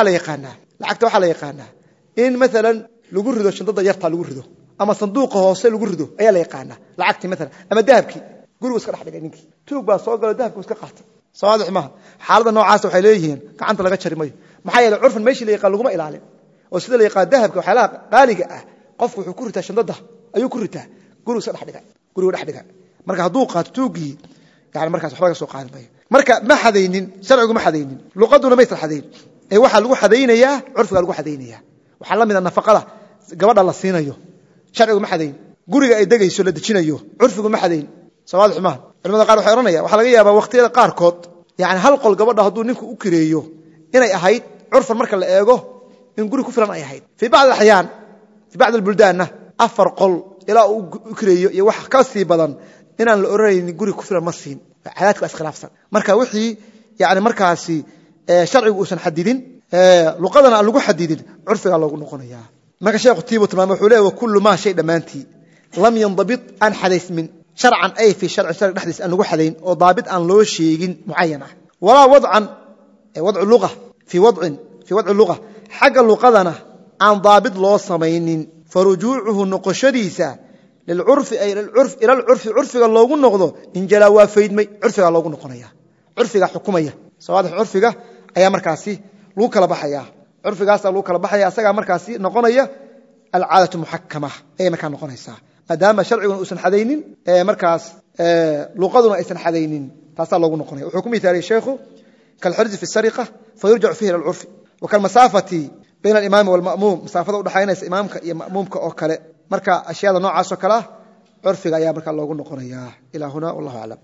la yaqaanaa in mesela lagu rido shandada yarta lagu rido ama sanduuqa hoose lagu rido ayaa la yaqaanaa lacagti mesela ama dahabki guriga iska dhaxdhigay ninkii tuug baa soo galay dahabku iska qaatay sawaadix maaha xaalada noocaas waxay leeyihiin gacanta laga jari mayo maxaa yeelay curfan meeshii la yaqaan laguma ilaalin oo sida la yaqaan dahabka waxa la qaaliga ah qofku wuxuu ku ritaa shandada ayuu ku ritaa guriga iska dhaxdhigay marka hadduu qaato tuugii yani markaas waxba ka soo qaadan mayo marka ma xadaynin sharcigu ma xadaynin luqaduna ma isxadayn ee waxa lagu xadaynayaa curfiga lagu xadaynayaa waxa la mid ah nafaqada gabadha la siinayo sharcigu ma xadayn guriga ay degayso la dejinayo curfigu ma xadayn sawaadix maaha culimada qaar waxay oranayaan waxa laga yaabaa waqtiyada qaar kood yani hal qol gabadha hadduu ninku u kireeyo inay ahayd curfan marka la eego in guri ku filan ay ahayd fi bacd al-ahyaan fi bacd al-buldaanna afar qol ilaa uu kireeyo iyo wax ka sii badan inaan la oranaynin guri ku filan ma siin xalaadku iskhilaafsan marka wixii yani markaasi sharcigu uusan xadidin luqadana aan lagu xadidin curfiga loogu noqonaya marka sheekhu tiibu tilmaamay wuxuu leeyahay kullu ma shay dhamaantii lam yandabit an hadaysmin sharcan ay fi sharci dhaxdiis aan lagu xadayn oo daabit aan loo sheegin muayyan ah wala wad'an wad'u lugha fi wad'u lugha xagga luqadana aan daabit loo samaynin farujuuhu noqoshadiisa للعرف أي للعرف إلى العرف عرفها لوجو نقضه إن جلا وافيد مي عرفها لوجو نقنيا عرفها حكومية سواء عرفها أي مركزي لو كلا بحيا عرفها أصلا لو كلا بحيا أصلا مركزي نقنيا العادة محكمة أي مكان نقنيا ساعة ما دام شرعي وأسن حدين مركز لقدنا أسن حدين تصل لوجو نقنيا وحكومة تاريخ شيخه كالحرز في السرقة فيرجع فيه إلى العرف وكالمسافة بين الإمام والمأموم مسافة ودحينا إمامك يا مأمومك أو كلا marka ashiyada noocaas oo kala curfiga ayaa marka loogu noqonayaa ila huna wallahu a'lam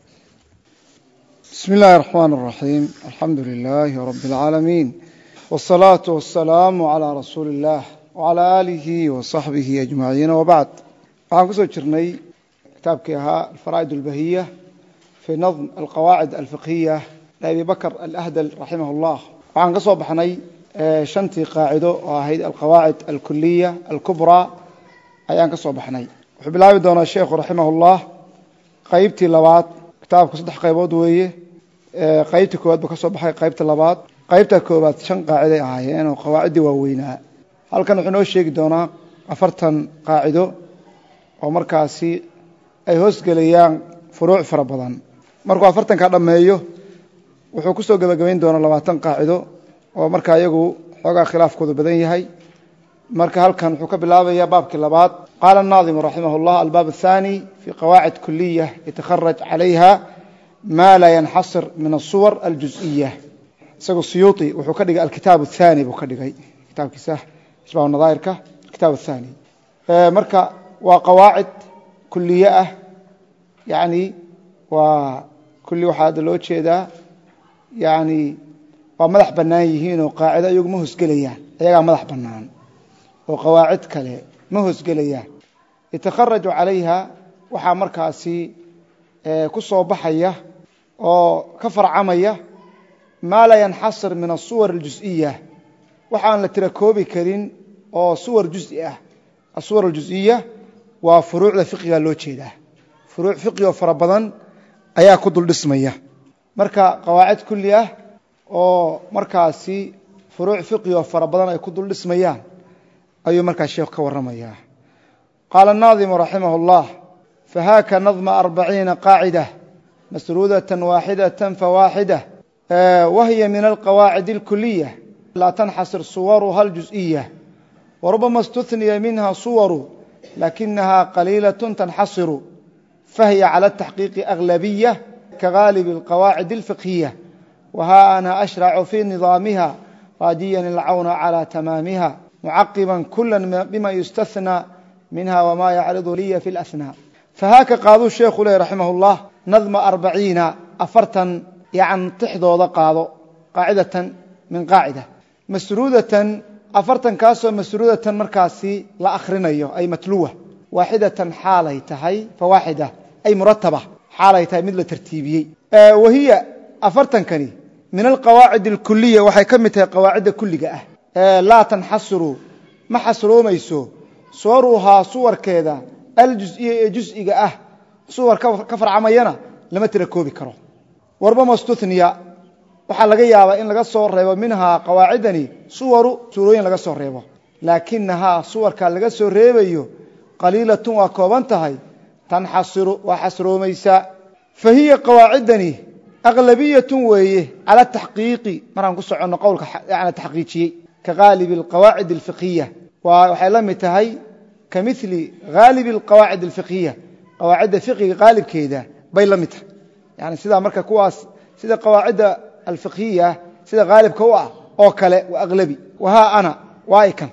bismillahir rahmanir rahim alhamdulillahi rabbil alamin wassalatu wassalamu ala rasulillah wa ala alihi wa sahbihi ajma'in wa ba'd waxaan ku soo jirnay kitaabkii ahaa al-fara'id al-bahiyya fi nadm al-qawa'id al-fiqhiyya Abi Bakr al-Ahdal rahimahullah waxaan ka soo baxnay shantii qaacido oo ahayd al-qawa'id al-kulliyya al-kubra ayaan ka soo baxnay wuxuu bilaabi doonaa sheekhu rahimahullah qaybtii labaad kitaabku saddex qaybood weeye qaybtii koowaad ba ka soo baxay qaybta labaad qaybta koowaad shan qaacido ahaayeen oo qawaacidi waaweynaa halkan wuxuu noo sheegi doonaa 40 qaacido oo markaasi ay hoos galayaan furuuc fara badan markuu 40 ka dhameeyo wuxuu ku soo gabagabeyn doonaa 20 qaacido oo marka iyagu xogaa khilaafkoodu badan yahay marka halkan wuxuu ka bilaabayaa baabkii labaad qala an-nazim rahimahullah al-bab ath-thani fi qawaa'id kulliyah yatakharraj 'alayha ma la yanhasir min as-suwar al-juz'iyyah isagu suyuti wuxuu ka dhigay al-kitab ath-thani buu ka dhigay kitabkiisa isbaa nadairka kitab ath-thani marka waa qawaa'id kulliyah yani waa kulli waxa loo jeedaa yani waa madax banaan yihiin oo qaacida iyagu ma hosgelayaan ayaga madax banaan وقواعد كله ما هسجليا يتخرج عليها وحا مركاسي كسو بحية أو كفر عمية ما لا ينحصر من الصور الجزئية وحا لتركوبي كرين أو صور جزئية الصور الجزئية وفروع الفقه اللوتشيدة فروع فقه وفربضان أيا كدل الاسمية مركا قواعد كلها أو مركاسي فروع فقه وفربضان أيا كدل الاسمية أي مركز الشيخ كورمياه قال الناظم رحمه الله فهاك نظم 40 قاعدة مسرودة واحدة فواحدة وهي من القواعد الكلية لا تنحصر صورها الجزئية وربما استثني منها صور لكنها قليلة تنحصر فهي على التحقيق أغلبية كغالب القواعد الفقهية وها أنا أشرع في نظامها راجيا العون على تمامها معقبا كلا بما يستثنى منها وما يعرض لي في الأثناء. فهاك قاضو الشيخ لي رحمه الله نظم 40 أفرتا يعني تحضو قاضو قاعدة من قاعدة مسرودة أفرتا كاسو مسرودة مركاسي لا أخرين أي متلوة واحدة حالي تهي فواحدة أي مرتبة حالي تهي مثل ترتيبي وهي أفرتا كني من القواعد الكلية وحي كمتها قواعد كلية لا تنحصروا ما حصروا ميسو صورها صور كذا الجزئية جزئية صور كفر عمينا لما تركوا بكرو وربما استثنيا waxaa laga yaabaa in laga soo reebo minha qawaacidani suurooyin laga soo reebo laakinaha suwarka laga soo reebayo qaliilatun waa kooban tahay tanxasiru wa xasroomaysa fahiya qawaacidani aqlabiyatun weeye ala tahqiiqi maraan ku socono qowlka yaani tahqiiqiyay ka ghalib alqawaacid alfiqhiyya waxay la mid tahay kamithli ghalib alqawaacid alfiqhiyya qawaacid fiqhi qalibkeeda bay la mid tahay yaani sida marka kuwaas sida qawaacida الفقهية سيدا غالب كوا أو كلا وأغلبي وها أنا وايكا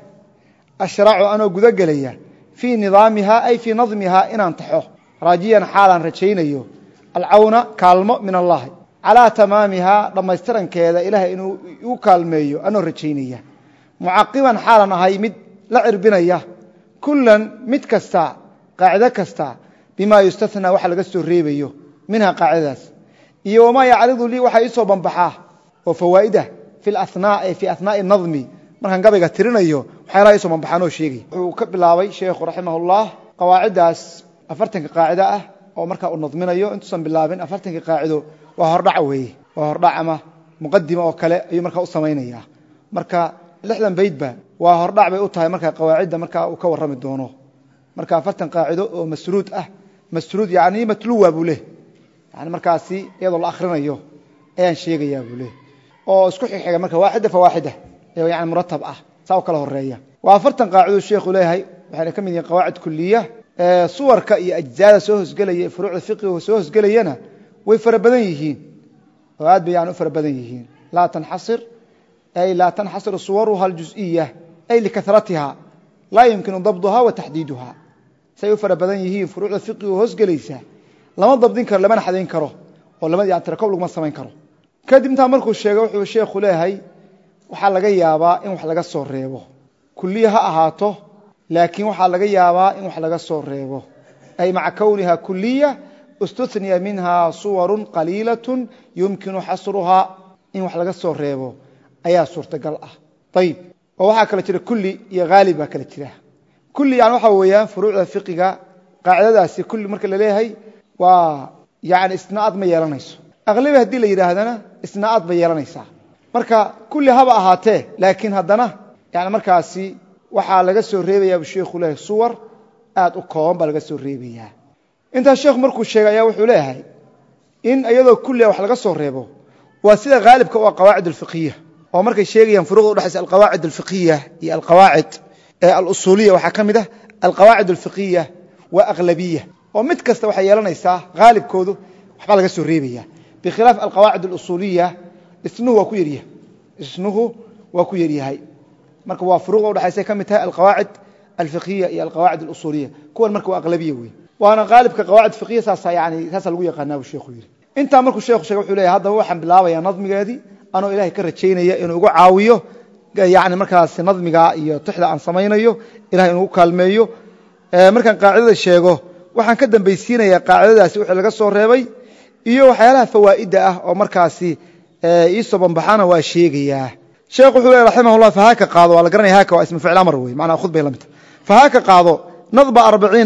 أشرع أنا قد قليا في نظامها أي في نظمها إن أنتحوه راجيا حالا رجينيو العون كالمو من الله على تمامها لما يسترن كذا إله إنه يكالميو أنه رجينيا معقبا حالا هاي مد لعر بنيا كلا مد كستا قاعدة كستا بما يستثنى وحل قسو الريبيو منها قاعدات iyo ma yaaridu li waxa isoo banbaxa oo fawaa'ida fi athnaء النظم markan gabayga tirinayo waxa la isoo banbaxano sheegay wuxuu ka bilaabay sheekhu rahimahullah qawaacidaas 40 qaacida ah oo marka uu nadminayo intuusan bilaabin 40 qaacido waa hordhac weeye waa hordhac ama muqaddimo oo kale ayuu marka u sameeynaya marka 60 baydba waa hordhac bay u tahay marka qawaacida marka uu ka warrami doono marka 40 qaacido oo masruud yaani matluwa buu leeyahay يعني مركاسي يدو الأخرين أيان شيء يابوله أو اسكو حاجة مركا واحدة فواحدة يعني مرتب ساو كله الرأي وافرتن قاعدو الشيخ لهي وحنا كم من قواعد كلية صور كأي أجزاء سوهس قلي فروع الفقه وسوهس قلينا ويفربدنيهين وهذا يعني فربدنيهين لا تنحصر صورها الجزئية أي لكثرتها لا يمكن ضبطها وتحديدها سيفربدنيهين فروع الفقه وهس قليسا lama dabdin karo lama xadeyn karo oo lama yaan tira koob lagu sameyn karo kadib inta markuu sheegay wuxuu sheekhu leeyahay waxa laga yaabaa in wax laga soo reebo kulliyaha ahaato laakiin waxa laga yaabaa in wax laga soo reebo ay maca kawniha kulliya ustuthniya minha suwarun qalilatun yumkinu hasruha in wax laga soo reebo ayaa suurtagal ah tayib oo waxa kala jira kulli iyo ghaaliba kala jira kulli yani waxa weeyaan furuucda fiqiga qaacidadaasi kulli marka la leeyahay يعني استناد ما يلانيسو اغلبها hadii la yiraahdana istinaad ba yeelanaysa marka kulli haba ahaatee laakiin hadana yani markaasi waxa laga soo reebayaa sheekhu leeyahay suwar aad u kooban ba laga soo reebayaa inta sheekhu markuu sheegay wuxuu leeyahay in ayadoo kulli wax laga soo reebo waa sida gaalibka oo qawaacid fiqhiyah oo markay sheegayaan furuuqda u dhaxaysa qawaacid fiqhiyah iyo qawaacid al-usuliyah waxa kamida qawaacid fiqhiyah wa aghlabiyah ومد كسته waxay yeelanaysaa gaalibkoodu waxba laga soo reebaya بخلاف القواعد الأصولية isnuhu waa ku yaryahay marka waa furuuq u dhaxaysa kamitahay القواعد الفقهية iyo القواعد الأصولية kuwan marka waa aqlabiye weey waana gaalibka qawaacid fiqhiyah saasa yani saasa lagu yaqaanaa sheekhu yiri inta markuu sheekhu sheegay wuxuu leeyahay hadda waxaan bilaabayaa nadmigeedii anoo ilaahay ka rajeynaya inuu ugu caawiyo yani markaas nadmiga iyo tixda aan sameeynayo ilaahay inuu kaalmeeyo markaan qaacidada sheego waxaan ka dambaysiinayaa qaacidadaasi wixii laga soo reebay iyo waxyaalaha fawaa'ida ah oo markaasi isoo banbaxana waa sheegayaa sheekhu wuxuu leeyahay rahimahullah fahaaka qaado wala garanay haaka waa ismu ficil amr weey macna khudbay lamid fahaaka qaado nadba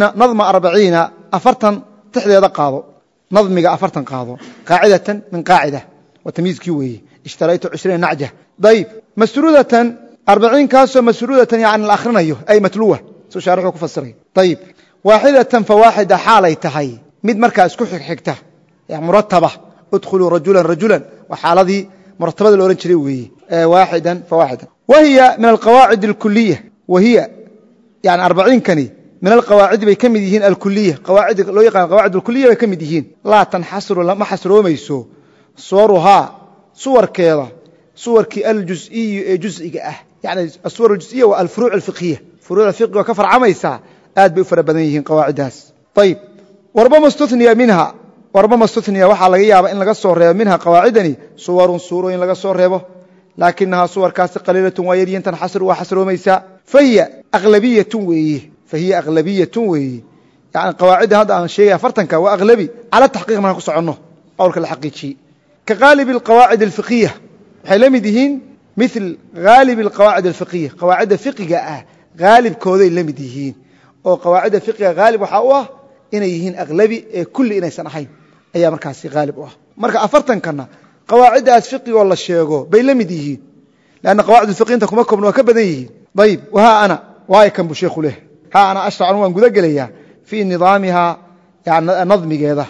40 afartan tixdeeda qaado nadmiga afartan qaado qaacidatan min qaacida wa tamyiizki weey ishtaraytu 20 nacja dayib masruudatan 40 kaaso masruudatan yani la akhrinayo ay matluwa soo shaarixu ku fasiray dayib واحدة فواحدة حاليتهي مد مركز كحك حكته يعني مرتبة ادخلوا رجلا وحالذي مرتبة الأورنجري واحدا فواحدا وهي من القواعد الكلية وهي يعني 40 كني min alqawaacidi bay ka mid yihiin alkuliya qawaacid loo yaqaan qawaacid alkuliya bay ka mid yihiin laa tanxasru lama xasroomayso suwaruhaa suwarkeeda suwarkii aljus-iyi ee jus-iga ah yani asuwar aljusiya waa alfuruuc alfiqhiya furuuc alfiqhi oo ka farcamaysa aad bay u fara badan yihiin qawaaciddaas ayib warbama stuniya minha warbama stuniya waxaa laga yaabaa in laga soo reebo minha qawaacidani suwarun suurooyin laga soo reebo laakinahaa suwarkaasi qaliilatun waa yaryihin tanxasru waa xasroomaysaa fahiya aklabiyatun weeye yani qawaacidda hadda aan sheegay afartanka waa aklabi cala taxqiiq markaan ku soconno qowlka la xaqiijiye ka haalibi alqawaacid alfiqhiya waxay la mid yihiin mil haalibi alqawaacid alfiqhiya qawaacidda fiqiga ah haalibkooday la mid yihiin oo qawaacidda fiqiga haalib waxaa u ah inay yihiin aklabi ee kulli inaysan ahayn ayaa markaasi haalib u ah marka afartankana qawaaciddaas fiqigoo la sheego bay la mid yihiin lanna qawaacid fiqhinta kuma koobna waa ka badan yihiin ayib wahaa ana waay kan buu sheekhu leh haa ana ashracu waan guda gelayaa fii nidaamiha nadmigeeda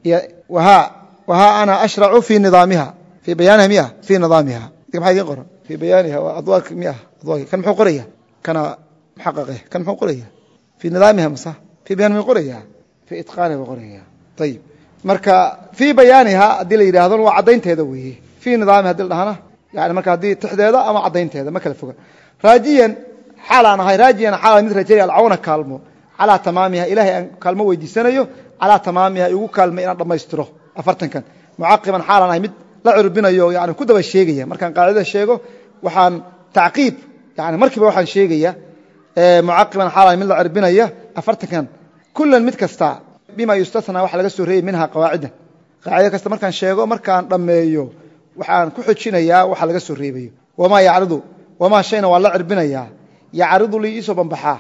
wahaa ana ashracu fii nidaamiha fii bayaaniha miya fii nidaamiha maxaa idiin qoran fii bayaaniha waa adwaadka miya adwaadka kan muxuu qoraya kana muxaqaqe kan muxuu qoraya fii nidaamiha masa fii bayaan muu qoraya fii itqaaniha buu qoraya ayib marka fii bayaaniha haddii la yidhaahdo waa caddaynteeda weeye fii nidaamiha hadii la dhahana yani marka haddii tixdeeda ama caddaynteeda ma kala foga raajiyan xaalaan ahay raajiyan xaalaan mid rajaynaya alcawna kaalmo calaa tamaamiha ilaahay aan kaalmo weydiisanayo calaa tamaamiha igu kaalmay inaan dhammaystiro afartankan mucaqiban xaalaan ahay mid la curbinayo yani ku daba sheegaya markaan qaacidada sheego waxaan tacqiib yani markiiba waxaan sheegaya mucaqiban xaalaan mid la curbinaya afartankan kulan mid kasta bima yustathnaa waxa laga soo reeyay minha qawaacidan qaacida kasta markaan sheego markaan dhammeeyo waxaan ku xojinayaa waxa laga soo reebayo wamaa yacridu wamaa shayna waa la cirbinayaa yacridu lii iisoo banbaxaa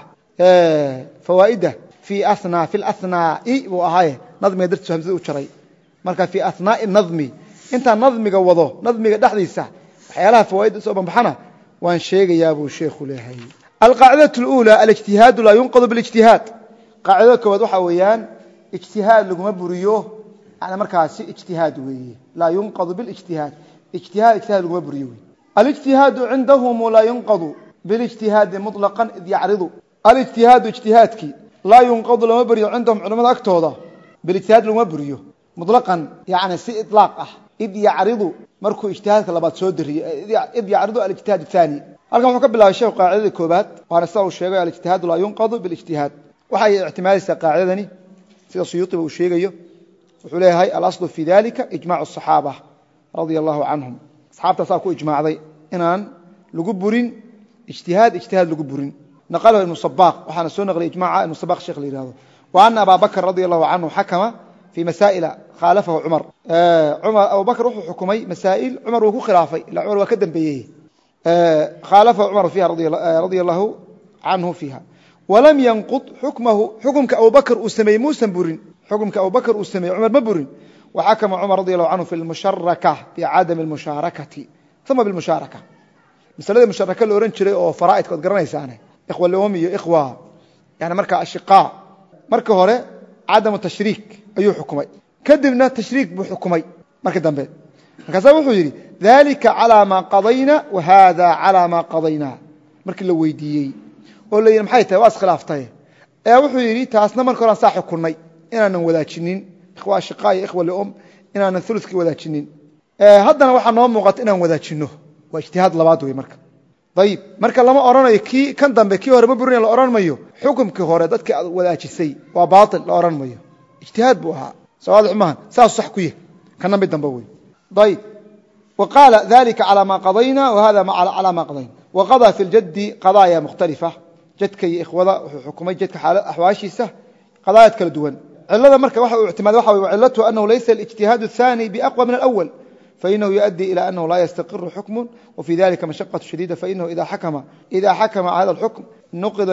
fawaa'ida fii anaa fi lanaa'i buu ahaaye nadmiga dartiisu hamsada u jaray marka fii anaa'i nadmi intaan nadmiga wado nadmiga dhexdiisa waxyaalaha fawaa'idda isoo banbaxana waan sheegayaa buu sheekhu leeyahay alqaacidatu اluulى alijtihaadu laa yunqadu biاlijtihaad qaacidada koowaad waxaa weeyaan ijtihaad laguma buriyo yani markaasi ijtihaad weeye laa yunqadu biاlijtihaad ijtihaad laguma buriyo wey alijtihaadu cindahum laa yunqadu biاlijtihaadi muطlaqan id yacridu alijtihaadu ijtihaadkii laa yunqadu lama buriyo cindahum culamada agtooda bilijtihaad laguma buriyo muطlaqan yani si iطlaaq ah id yacridu markuu ijtihaadka labaad soo dariyo id yacridu alijtihaad الثaani halkan wuxuu ka bilaabay sheekhu qaacidada koobaad waana sida uu sheegay alijtihaadu laa yunqadu biاlijtihaad waxay ictimaadaysaa qaacidadani sida suyuuطiba uu sheegayo wuxuu leeyahay alaslu fi dalika ijmac الصaxaabة radia allahu canhum asxaabtaasaa ku ijmaacday inaan lagu burin ijtihaad lagu burin naqalahu ibnu sabaq waxaana soo naqliyay ijmaca ibnu sabaq sheekh la yihahdo wa ana aba bakr radia allahu canhu xakama fii masaa'ila khaalafahu cumar abubakr wuxuu xukumay masaa'il cumar wuu ku khilaafay ila cumar waa ka dambeeyey khaalafahu cumar fiiha radia allahu canhu fiiha walam yanqud xukmahu xukumka abubakr uu sameeyey muusan burin xukumka abubakr uu sameeyey cumar ma burin وxakma cmar radي الlahu canhu fi اlmusharakة bicadami اlmushaarakai uma bimushaaraka maslada musharaka la ohan jiray oo faraaidka od garanaysaane ikhwa lom iyo ikhwa yani marka ashiqaa marka hore cadamu tashriik ayuu xukumay kadibna tashriik buu xukumay markii dambe markaasa wuxuu yidhi dalika calىa ma qadayna wahada calىa ma qadayna markii la weydiiyey oo la yidhi maxay tahay waa iskhilaaftay ayaa wuxuu yidhi taasna marka hore aan saa xukunnay inaanan wadaajinin ikhwa ashiqaa iyo ikhwa liom inaanan ulukii wadaajinin haddana waxaa noo muuqata inaan wadaajino waa ijtihaad labaad wey marka ayib marka lama oranayo kii kan dambe kii hore ma burinaya la ohan mayo xukumkii hore dadkii aad wadaajisay waa baail la ohan mayo ijtihaad buu ahaa sawaadix maaha saasuu sax ku yahy kana mid dambe wey ayib wa qaala dalika calaa ma qadayna wahada calaa ma qadayna waqadaa fi ljaddi qadaaya mukhtalifa jadka iyo ikhwada wuxuu xukumay jadka axwaashiisa qadaayad kala duwan cilada marka waxa uu ictimaad waxa way cilatu annahu laysa alijtihaad الثاني بأقوى من الأول فإنه يؤدي إلى أنه لا يستقر حكم وفي ذلك مشقة شديدة فإنه إذا حكم هذا الحكم نقض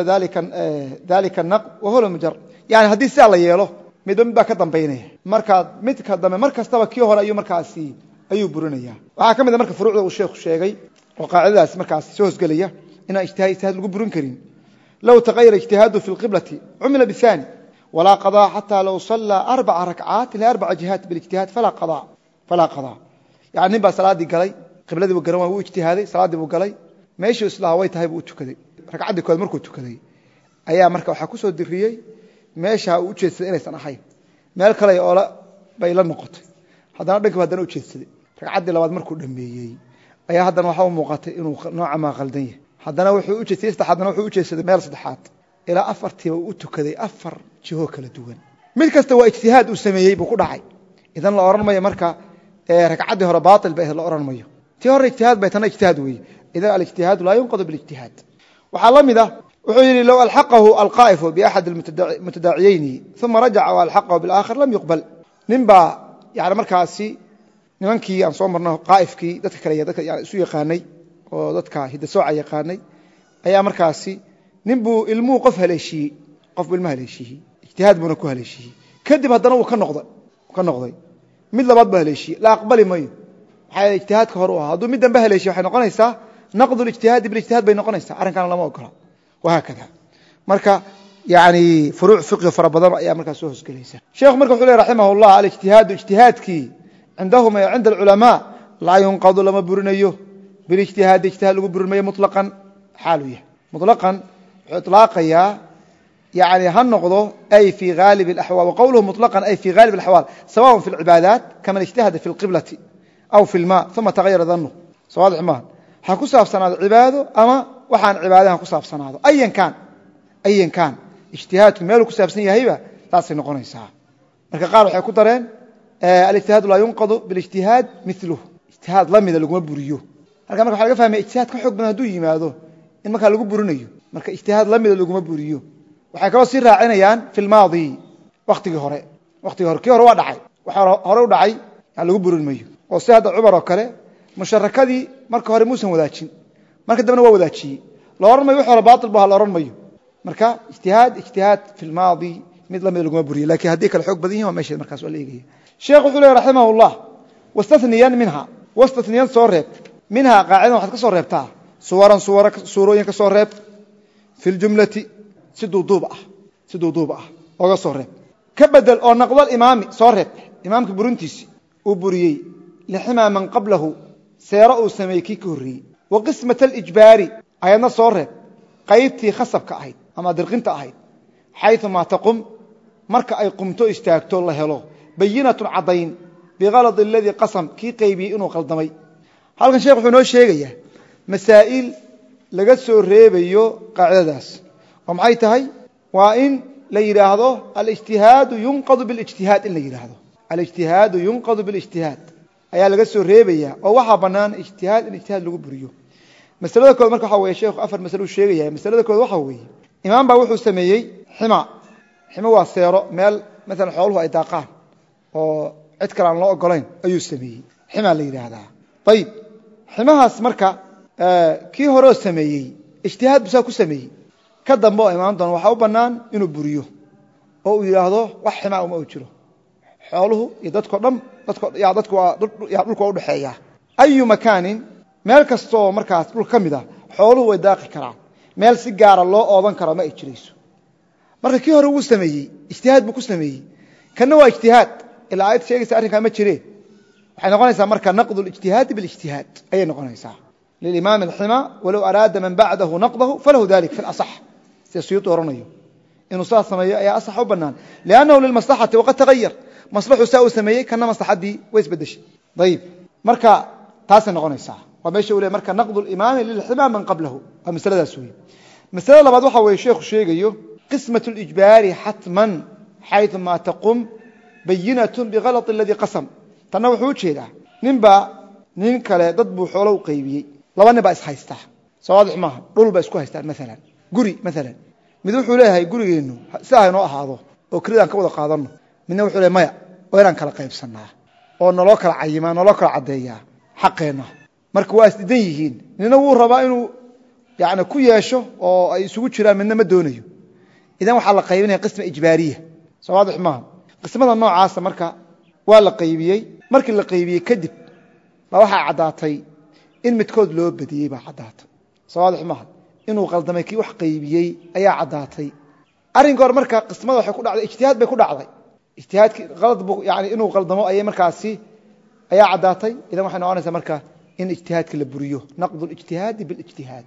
ذلك النقض وهو المجر يعني haddii sidaa la yeelo midba mid baa ka dambaynaya markaad midka dambe mar kastaba kii hore ayuu markaasi ayuu burinaya waxaa ka mid a marka furuucda uu sheekhu sheegay oo qaacidadaas markaasi soo hosgelaya inaan ijtihaad lagu burin karin low tagayara ijtihaadu fi اlqiblati cumila bالثاني ولا قضاء حتى لو صلى 4 ركعات ل4 جهات بالاجتهاد فلا قضاء يعني nin baa salaadii galay qibladii buu garan waa uu ijtihaaday salaadii buu galay meeshii islaa way tahay buu tukaday ragcadii kood markuu tukaday ayaa marka waxa ku soo diriyay meesha uu jeedsaday inaysan ahayn meel kale oo bay la noqotay haddana dhanka haddana u jeedsaday ragcaddii labaad markuu dhameeyay ayaa haddana waxa u muuqatay inuu nooca ma qaldan yahay haddana wuxuu u jeedsaday saddexaadna wuxuu u jeedsaday meel saddexaad ilaa afartii uu tukaday afar jiho kala duwan mid kasta waa ijtihaad uu sameeyay buu ku dhacay idan la oran mayo marka ragcaddii hore baatil bay la oran mayo tii hore ijtihaad bay tana ijtihaad weeye idan al-ijtihaad la yunqadu bil-ijtihaad waxa la mid ah wuxuu yiri law alhaqahu alqa'if bi ahad almutadaa'iyayn thumma raja'a wa alhaqahu bil akhar lam yuqbal nimba yaani markaasi nimankii aan soo marno qaa'ifkii dadka kale dadka isu yaqaanay oo dadka hidda soo yaqaanay ayaa markaasi nimbu ilmu qof haleeshii qof ilmu haleeshii ijtihaad buna ku haleeshii kadib haddana uu ka noqday mid labaad ba haleeshii la aqbali mayo waxa ijtihaadka hor u ahaa haduu mid dambe haleeshii waxay noqonaysaa naqd al-ijtihaad bil-ijtihaad bay noqonaysaa arinkan lama ogola وهكذا marka yaani furuuc fiqh fara badan ayaa marka soo hosgalaysa sheekh marka wuxuu leeyahay rahimahullah al-ijtihaad ijtihaadki عندهم عند العلماء لا ينقض لما burinayo bil-ijtihaad ijtihaad lagu burinayo mutlaqan xaaluya mutlaqan iطلاقيا يعني han noqdo ay fi ghalib al-ahwal وقوله مطلقا ay في غالب الأحوال سواء في العبادات كما اجتهد في القبلة أو في الماء ثم تغير ظنه واضح ما ha ku saabsanaado cibaado ama waxaan cibaadahan ku saabsanaado ayan kan ijtihaadku meel ku saabsan yahayba taas ay noqonaysaa marka qaar waxay ku dareen al-ijtihaad la yunqadu bil-ijtihaad mithluhu ijtihaad lamida lagu buriyo halka marka waxa laga fahmay ijtihaad ka xoog badan haduu yimaado in marka lagu burinayo marka ijtihaad lamida lagu buriyo waxay kala sii raacinayaan fil maadi waqtigii hore kii hore waa dhacay waxa hore u dhacay lagu burin mayo oo si hada Umar oo kale musharakadii marka hore muusan wadaajin marka dambana waa wadaajiyay la oran mayo waxa baatil baa la oran mayo marka ijtihaad fil maadi mid lamid lagu buriyo laakiin hadii kala xoog badan yahay meesha markaas waa leeyahay sheekh wuxuu leeyahay rahimahullah wastathniyan soo reeb minha qaacidan waxaad ka soo reebtaa suurooyin ka soo reeb fil jumlati siduuduub ah oga soo reeb ka bedel oo naqdal imaami soo reeb imaamka burintiisi uu buriyay lixima man qablahu seera uu sameeyay kii ka horreeyay wa qismat al-ijbaari ayadna soo reeb qaybtii khasabka ahayd ama dirqinta ahayd xaytu ma taqum marka ay qumto istaagto la helo bayinatun cadayn bigalad alladhi qasam kii qaybiyay inuu qaldamay halkan sheekhu wuxuu noo sheegayaa masaa'il laga soo reebayo qaacidadaas oo maxay tahay waa in la yiraahdo al-ijtihaad yunqadu bil-ijtihaad in la yiraahdo al-ijtihaad yunqadu bil-ijtihaad ayaa laga soo reebaya oo waxa banaan ijtihaad in ijtihaad lagu buriyo masalada kood marka waxa weeye sheekhu afar mas'alo sheegaya masalada kood waxa weeye imaam baa wuxuu sameeyay xima waa seero meel mesela xooluhu ay daaqaan oo cid kale aan loo ogolayn ayuu sameeyay xima la yiraahdaa tayib ximahaas marka kii hore sameeyay ijtihaad buu ku sameeyay ka dambe imaam doon waxa u banaan inuu buriyo oo uu yiraahdo wax xima uma jiro xooluhu iyo dadku waa dhulka u dhaxeeya ayu makaanin meel kasto markaas dhul kamida xooluhu way daaqi karaan meel si gaar ah loo oodan karo ma ay jirayso marka kii hore uu sameeyay ijtihaad buu ku sameeyay kana waa ijtihaad ilaa ayad sheegaysa arrinka ma jireen waxay noqonaysaa marka naqdu al-ijtihaad bil-ijtihaad ay noqonaysaa lil-imam al-hima walaw arada man ba'dahu naqdahu falahu dhalik fi al-asah siyasiyatu oranayo inuu saa sameeyo ayaa asax u banaan li'annahu lil-maslahati waqad taghayyar maslaxu saa sameeyay kana maslaxadii way isbedeshay dayib marka taas noqonaysaa waa meesha uu leeyahay marka naqdu al-imam lil-hima man qablahu waa masaladaas weey masalada labaad waxa weeye sheekhu sheegayo qismatu al-ijbari hatman haythu ma taqum bayinatun bighalat alladhi qasam tanna wuxuu jeedaa nin kale dad buu xoolo u qaybiyay laba nin baa is haysta sawaadix maaha dhul baa isku haystaan mesela guri mesela mid wuxuu leeyahay gurigeenu sidaa inoo ahaado oo kiradaan ka wada qaadano midna wuxuu leeyahay maya oo inaan kala qaybsanaa oo naloo kala cayimaa naloo kala cadeeyaa xaqeena marka waa isdidan yihiin nina wuu rabaa inuu yaani ku yeesho oo ay isugu jiraan midna ma doonayo idan waxa la qaybinaya qisma ijbaariya sawaadix maaha qismada noocaas marka waa la qaybiyay markii la qaybiyay kadib waxa cadaatay in midkood loo badiyay baa cadaatay sawaadix maaha inuu qaldamay kii wax qaybiyay ayaa cadaatay arin goor marka qismada waxay ku dhacday ijtihaad bay ku dhacday ijtihaadki qalad buu yaani inuu qaldamo ayay markaasi ayaa cadaatay idan waxa noqonaysa marka in ijtihaadka la buriyo naqdu al-ijtihaad bil-ijtihaad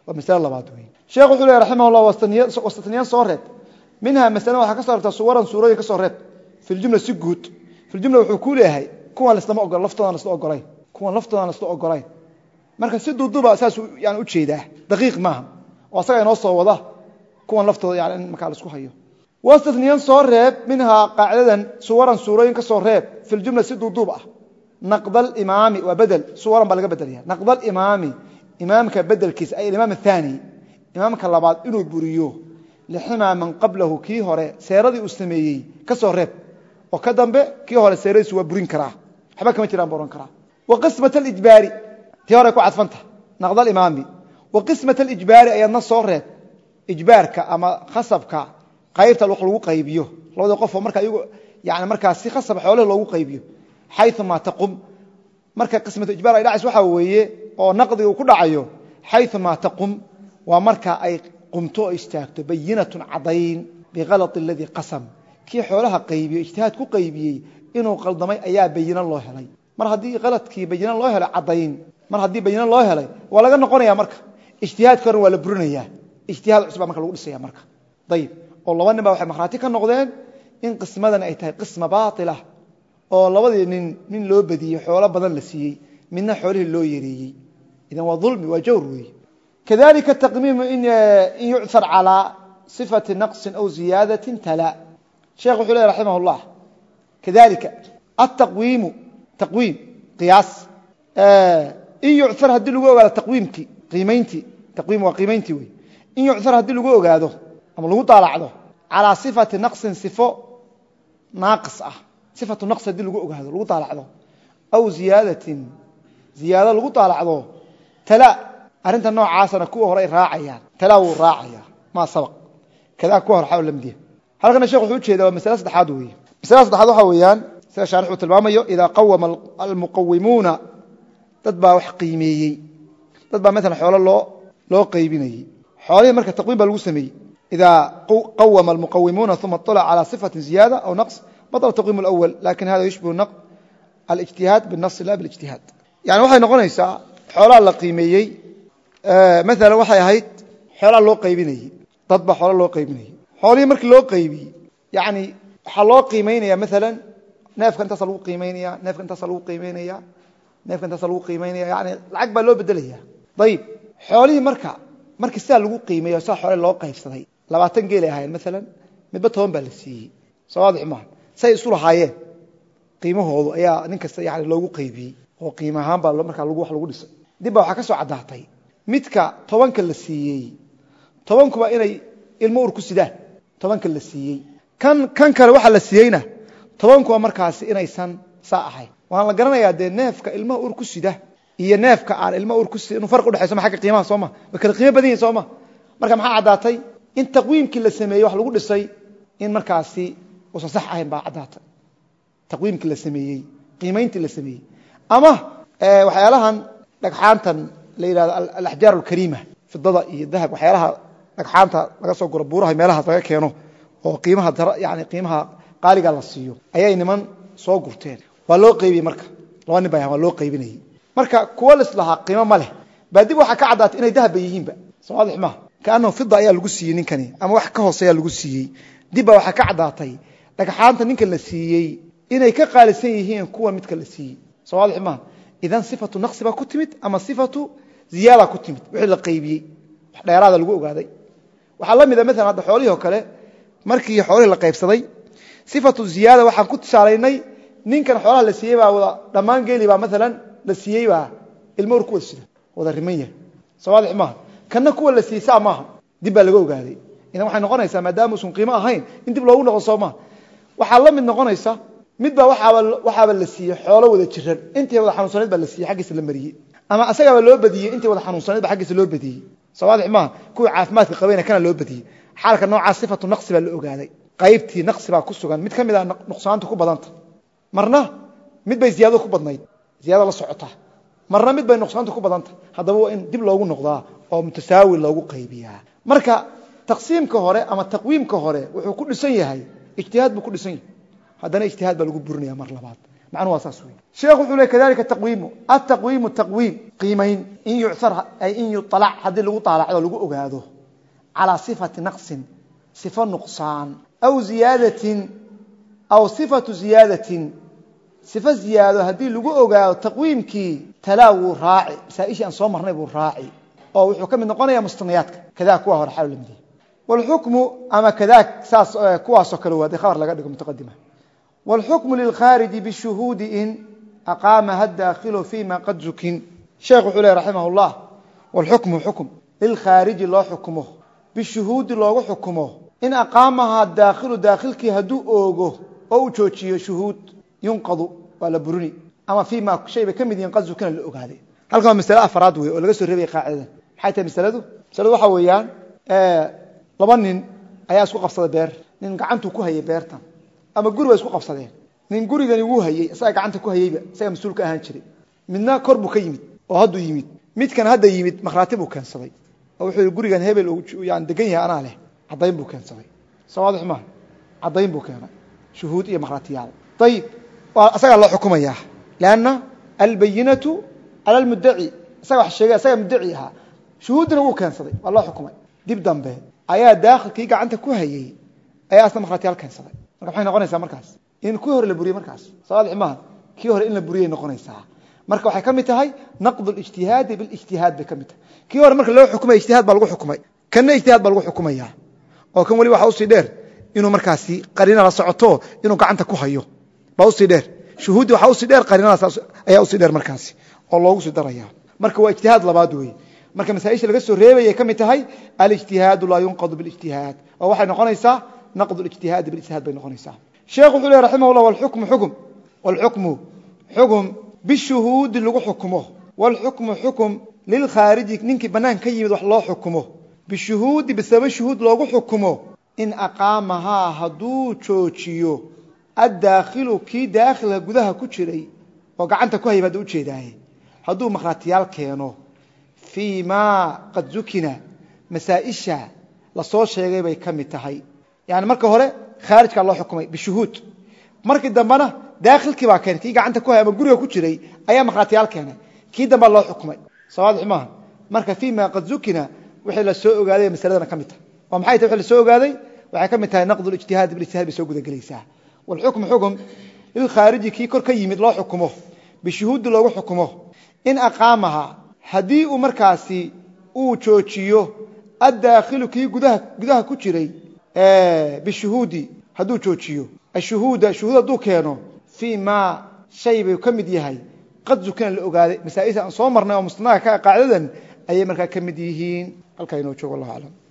ومسألة لبعض وين شيخ وحده رحمه الله وستنيان صورت منها مسألة waxa ka saarta suwaran suurooyin ka soo reeb في الجملة سجود في الجملة wuxuu leeyahay kuwa la isla ogol laftooda la isla ogolay kuwa laftooda la isla ogolay marka si duuduba asaas yani u jeedaa daqiiq maaha oo asaga inoo soo wada kuwa laftooda yani marka la isku hayo واستثنيان soo reeb منها قاعدة suwaran suurooyin ka soo reeb في الجملة si duuduba نقض الإمام وبدل suwaran baa laga bedeliyaa نقض الإمام إمامك بدل كيس أي الإمام الثاني إمامك اللبعض إنه بريوه لحما من قبله كي هوري سيردي أسلميي كسور ريب وكدن به كي هوري سيردي سوى برين كراه حباك ما تيران برين كراه وقسمة الإجباري تيوري كو عدفنته نقضى الإمامي وقسمة الإجباري أي النص صور ريب إجبارك أما خصبك قايبت الوحلو قايبيوه لو ده قفه مركا يعني مركا سي خصب حوله لو قايبيوه حيث ما تقوم مركا قسمة الإجباري إلا عسوحة وهي ونقضي وكل عيو حيث ما تقوم ومركا أي قمتو اشتاكتو بينة عضين بغلط الذي قسم كي حولها قيبي اجتهاد كو قيبي إنه قلدمي أيا بينا الله هلي مر هدي غلط كي بينا الله هلي عضين مر هدي بينا الله هلي ولا نقول يا مركا اجتهاد كان ولا برونيا اجتهاد عصبة مركا لو دسيا مركا طيب والله وانبا waxay marxaati ka noqdeen in qismadan ay tahay qisma baatila oo labadii nin loo badiyay xoolo badan la siiyay midna xoolihi loo yareeyay idan waa dhulmi waa jawr weey كذلك التقميم إن يعثر على صفة نقص أو زيادة تلا شيخ حلي رحمه الله كذلك التقويم تقويم قياس إن يعثر هدلو على تقويمك قيمينتي تقويم وقيمينتي وي إن يعثر هدلو هذا أما لو طالع له على صفة نقص صفة ناقصة صفة نقص هدلو هذا لو طالع له أو زيادة لو طالع له تلا أرنت النوع عاصنا كوه هراء راعيان تلاو راعيا ما سبق كذا كوه حول المديه هل كان الشيخ حوتش إذا مسألة صدحادوية مسألة صدحادو حويان سيشارح التلمامي إذا قوم المقومون تتبع قيمي تتبع مثلا حول الله لو قيبيني حوالي مركز تقويم بالوسمي إذا قوم المقومون ثم اطلع على صفة زيادة أو نقص بطل التقويم الأول لكن هذا يشبه نقض الاجتهاد بالنص لا بالاجتهاد يعني waxay noqonaysaa xoolaha la qiimeeyay مثلا waxay ahayd xoolaha loo qaybinayay dad ba xoolaha loo qaybinayay xoolihii markii loo qaybiyay yani waxa loo qiimeynaya مثلا neefkan taas lagu qiimeynaya neefkan taas lagu qiimeynaya neefkan taas lagu qiimeynaya yani lacag ba loo bedelaya طيب xoolihii markii saa lagu qiimeeyo saa xoolo loo qaybsaday 20 geel ay ahaayeen مثلا midba 10 baa la siiyay sawaadix ma say isu lahaayeen qiimahoodu ayaa nin kasta yani loogu qaybiyay oo qiimo ahaan baa markaa lagu wax lagu dhisay dib waxa ka soo cadaatay midka 10ka la siiyay 10kuba inay ilmo ur ku sidaan 10ka la siiyay kan kale waxa la siiyayna 10kuba markaas inaysan saa ahay waan la garanayaa de neefka ilmo ur ku sida iyo neefka aan ilmo ur ku sidin inuu farq u dhaxayso xagga qiimaha Soomaa kala qiimo badan yahay Soomaa marka maxaa cadaatay in taqwiimkii la sameeyay wax lagu dhisay in markaasi oo sax ahayn baa cadaatay taqwiimkii la sameeyay qiimayntii la sameeyay ama waxyaalahan dhagxaantan la yiraahdo al-ahjar al-karima fidada iyo dahab waxyaalaha dhagxaanta laga soo guro buuraha meelaha laga keeno oo qiimaha yani qiimaha qaaliga la siiyo ayay niman soo gurteen waa loo qaybiyay marka laba nin baa loo qaybinayay marka kuwa islaha qiimo ma leh baadib waxa ka cadaatay inay dahab yihiin ba sawaadix ma kaano fidda ayaa lagu siiyay ninkani ama wax ka hooseeya lagu siiyay dib waxa ka cadaatay dhagxaanta ninka la siiyay inay ka qaalisan yihiin kuwa midka la siiyay sawaadix ma idan sifatu naqsi ba ku timid ama sifatu ziyaada ku timid wixii la qaybiyay wax dheeraad lagu ogaaday waxa la mid ah midna hadda xoolihi kale markii xoolihi la qaybsaday sifatu ziyaada waxaan ku tisaaleynay ninkan xoolaha la siiyay baa wada dhamaan geeli baa midna la siiyay baa ilmo ur ku sida wada rimaya sawaadix ma kana kuwa la siiyay maaha dib baa laga ogaaday idan waxay noqonaysaa maadaama uu qiimo ahayn in dib loogu noqon Soomaa waxa la mid noqonaysaa mid baa waxa la siiyay xoolo wada jiran intii wada xanuunsaneed baa la siiyay xaqiisa la mariyay ama asaga loo badiyay intii wada xanuunsaneed baa xaqiisa loo badiyay sawaadix ma kuwa caafimaadka qabayna kana loo badiyay xaalka nooca sifatu naqsi baa la ogaaday qaybtii naqsi baa ku sugan mid kamid ah nuqsaanta ku badanta marna mid bay ziyaado ku badnayd ziyaado la socota marna mid bay nuqsaanta ku badanta hadaba waa in dib loogu noqdaa oo mutasaawi loogu qaybiyaa marka taqsiimka hore ama taqwiimka hore wuxuu ku dhisan yahay ijtihaad buu ku dhisan yahay haddana ijtihaad baa lagu burinayaa mar labaad معنى واساسوي شيخ وحول كذلك التقويم قيمين إن يعثر أي إن يطلع هذا اللي طالع هذا اللي أجهده على صفة نقص صفة نقصان أو زيادة أو صفة زيادة صفة زيادة هذه اللي أجهده تقويم كي تلاو راعي سائش أن صومرنا بالراعي أو حكم النقطة مستنياتك كذا كواه الحال المدي والحكم أما كذاك ساس كواه سكروا هذا خبر لقدكم متقدمة والحكم للخارج بالشهود إن أقامها الداخل فيما قد زكين شيخ حلي رحمه الله والحكم حكم للخارج الله حكمه بالشهود الله حكمه إن أقامها الداخل داخلك هدو أوغو أو توشي شهود ينقض ولا بروني أما فيما شيء بكمل ينقض زكين الأوغ هذه هل كان مسألة أفراد وي ولا قصر ربي قاعدة حيث مسألة وحويان لبنين أيها سوق قفصة بير ننقعنتو كوهي بيرتان ama guri way isku qabsadeen nin gurigani wuu hayay isaga gacanta ku hayayba isaga mas'uulka ahaan jiray midna kor buu ka yimid oo haddu yimid midkan hadda yimid makhraatib uu keensaday oo wuxuu gurigan hebel uu yaan degan yahay anaa leh cadayn buu keensaday sawaadix ma cadayn buu keenay shuhuud iyo makhraatiyaal tayib waa isaga la xukumaya laana albayinatu ala almudda'i isaga wax sheegay isaga mudda'i aha shuhuudna uu keensaday waa la xukumay dib dambe ayaa daakhilkii gacanta ku hayay ayaa asna makhraatiyaal keensaday waxay noqonaysaa markaas in ku hor la buriyo markaas sawaadix ma kii hore in la buriyo noqonaysaa marka waxay kamid tahay naqd al-ijtihad bil ijtihad bay kamid tahay kii hore marka loo xukumay ijtihad baa lagu xukumay kana ijtihad baa lagu xukumaya oo kan wali waxa uu sii dheer inuu markaasi qarina la socoto inuu gacanta ku hayo baa uu sii dheer shuhuudi waxa uu sii dheer qarinadaas ayaa uu sii dheer markaasi oo loogu sii daraya marka waa ijtihad labaad weey marka masaa'isha laga soo reebay kamid tahay al-ijtihad la yunqad bil ijtihad oo waxay noqonaysaa نقض الاجتهاد بالاجتهاد بين نقنيسا شيخ حلي رحمه الله والحكم حكم بالشهود اللي حكمه والحكم حكم للخارج نينكي بنان كيمد wax loo xukumo بالشهود بسبب الشهود loogu xukumo in aqaamaha haduu joojiyo الداخل كي داخل gudaha ku jiray oo gacanta ku hayba u jeedaay haduu makhraatiyaal keeno fiima qad zukina masaa'isha la soo sheegay bay kamid tahay يعني marka hore khaarijka loo xukumay bishuhud markii dambana daakhilkii baa keenay kii gacanta ku hay ama guriga ku jiray ayaa makhraatiyaal keenay kii damba loo xukumay sawaadix ma marka fiima qad zukina wixii la soo ogaaday mas'aladan kamid tahay oo maxay tahay wixii la soo ogaaday waxay kamid tahay naqd al-ijtihad bil ijtihad bi soo guda galaysaa wal hukm hukm il khariji kii kor ka yimid loo xukumo bishuhud loogu xukumo in aqaamaha hadii uu markaasi uu joojiyo ad-daakhilu kii gudaha ku jiray بالشهود هدو جوجيو الشهود دو كانوا فيما شيء كمد يحيى قد كان لأوغاده مسائل أن صومرنا ومستناها قاعدة أي مركا كمد يهين الكاينو والله أعلم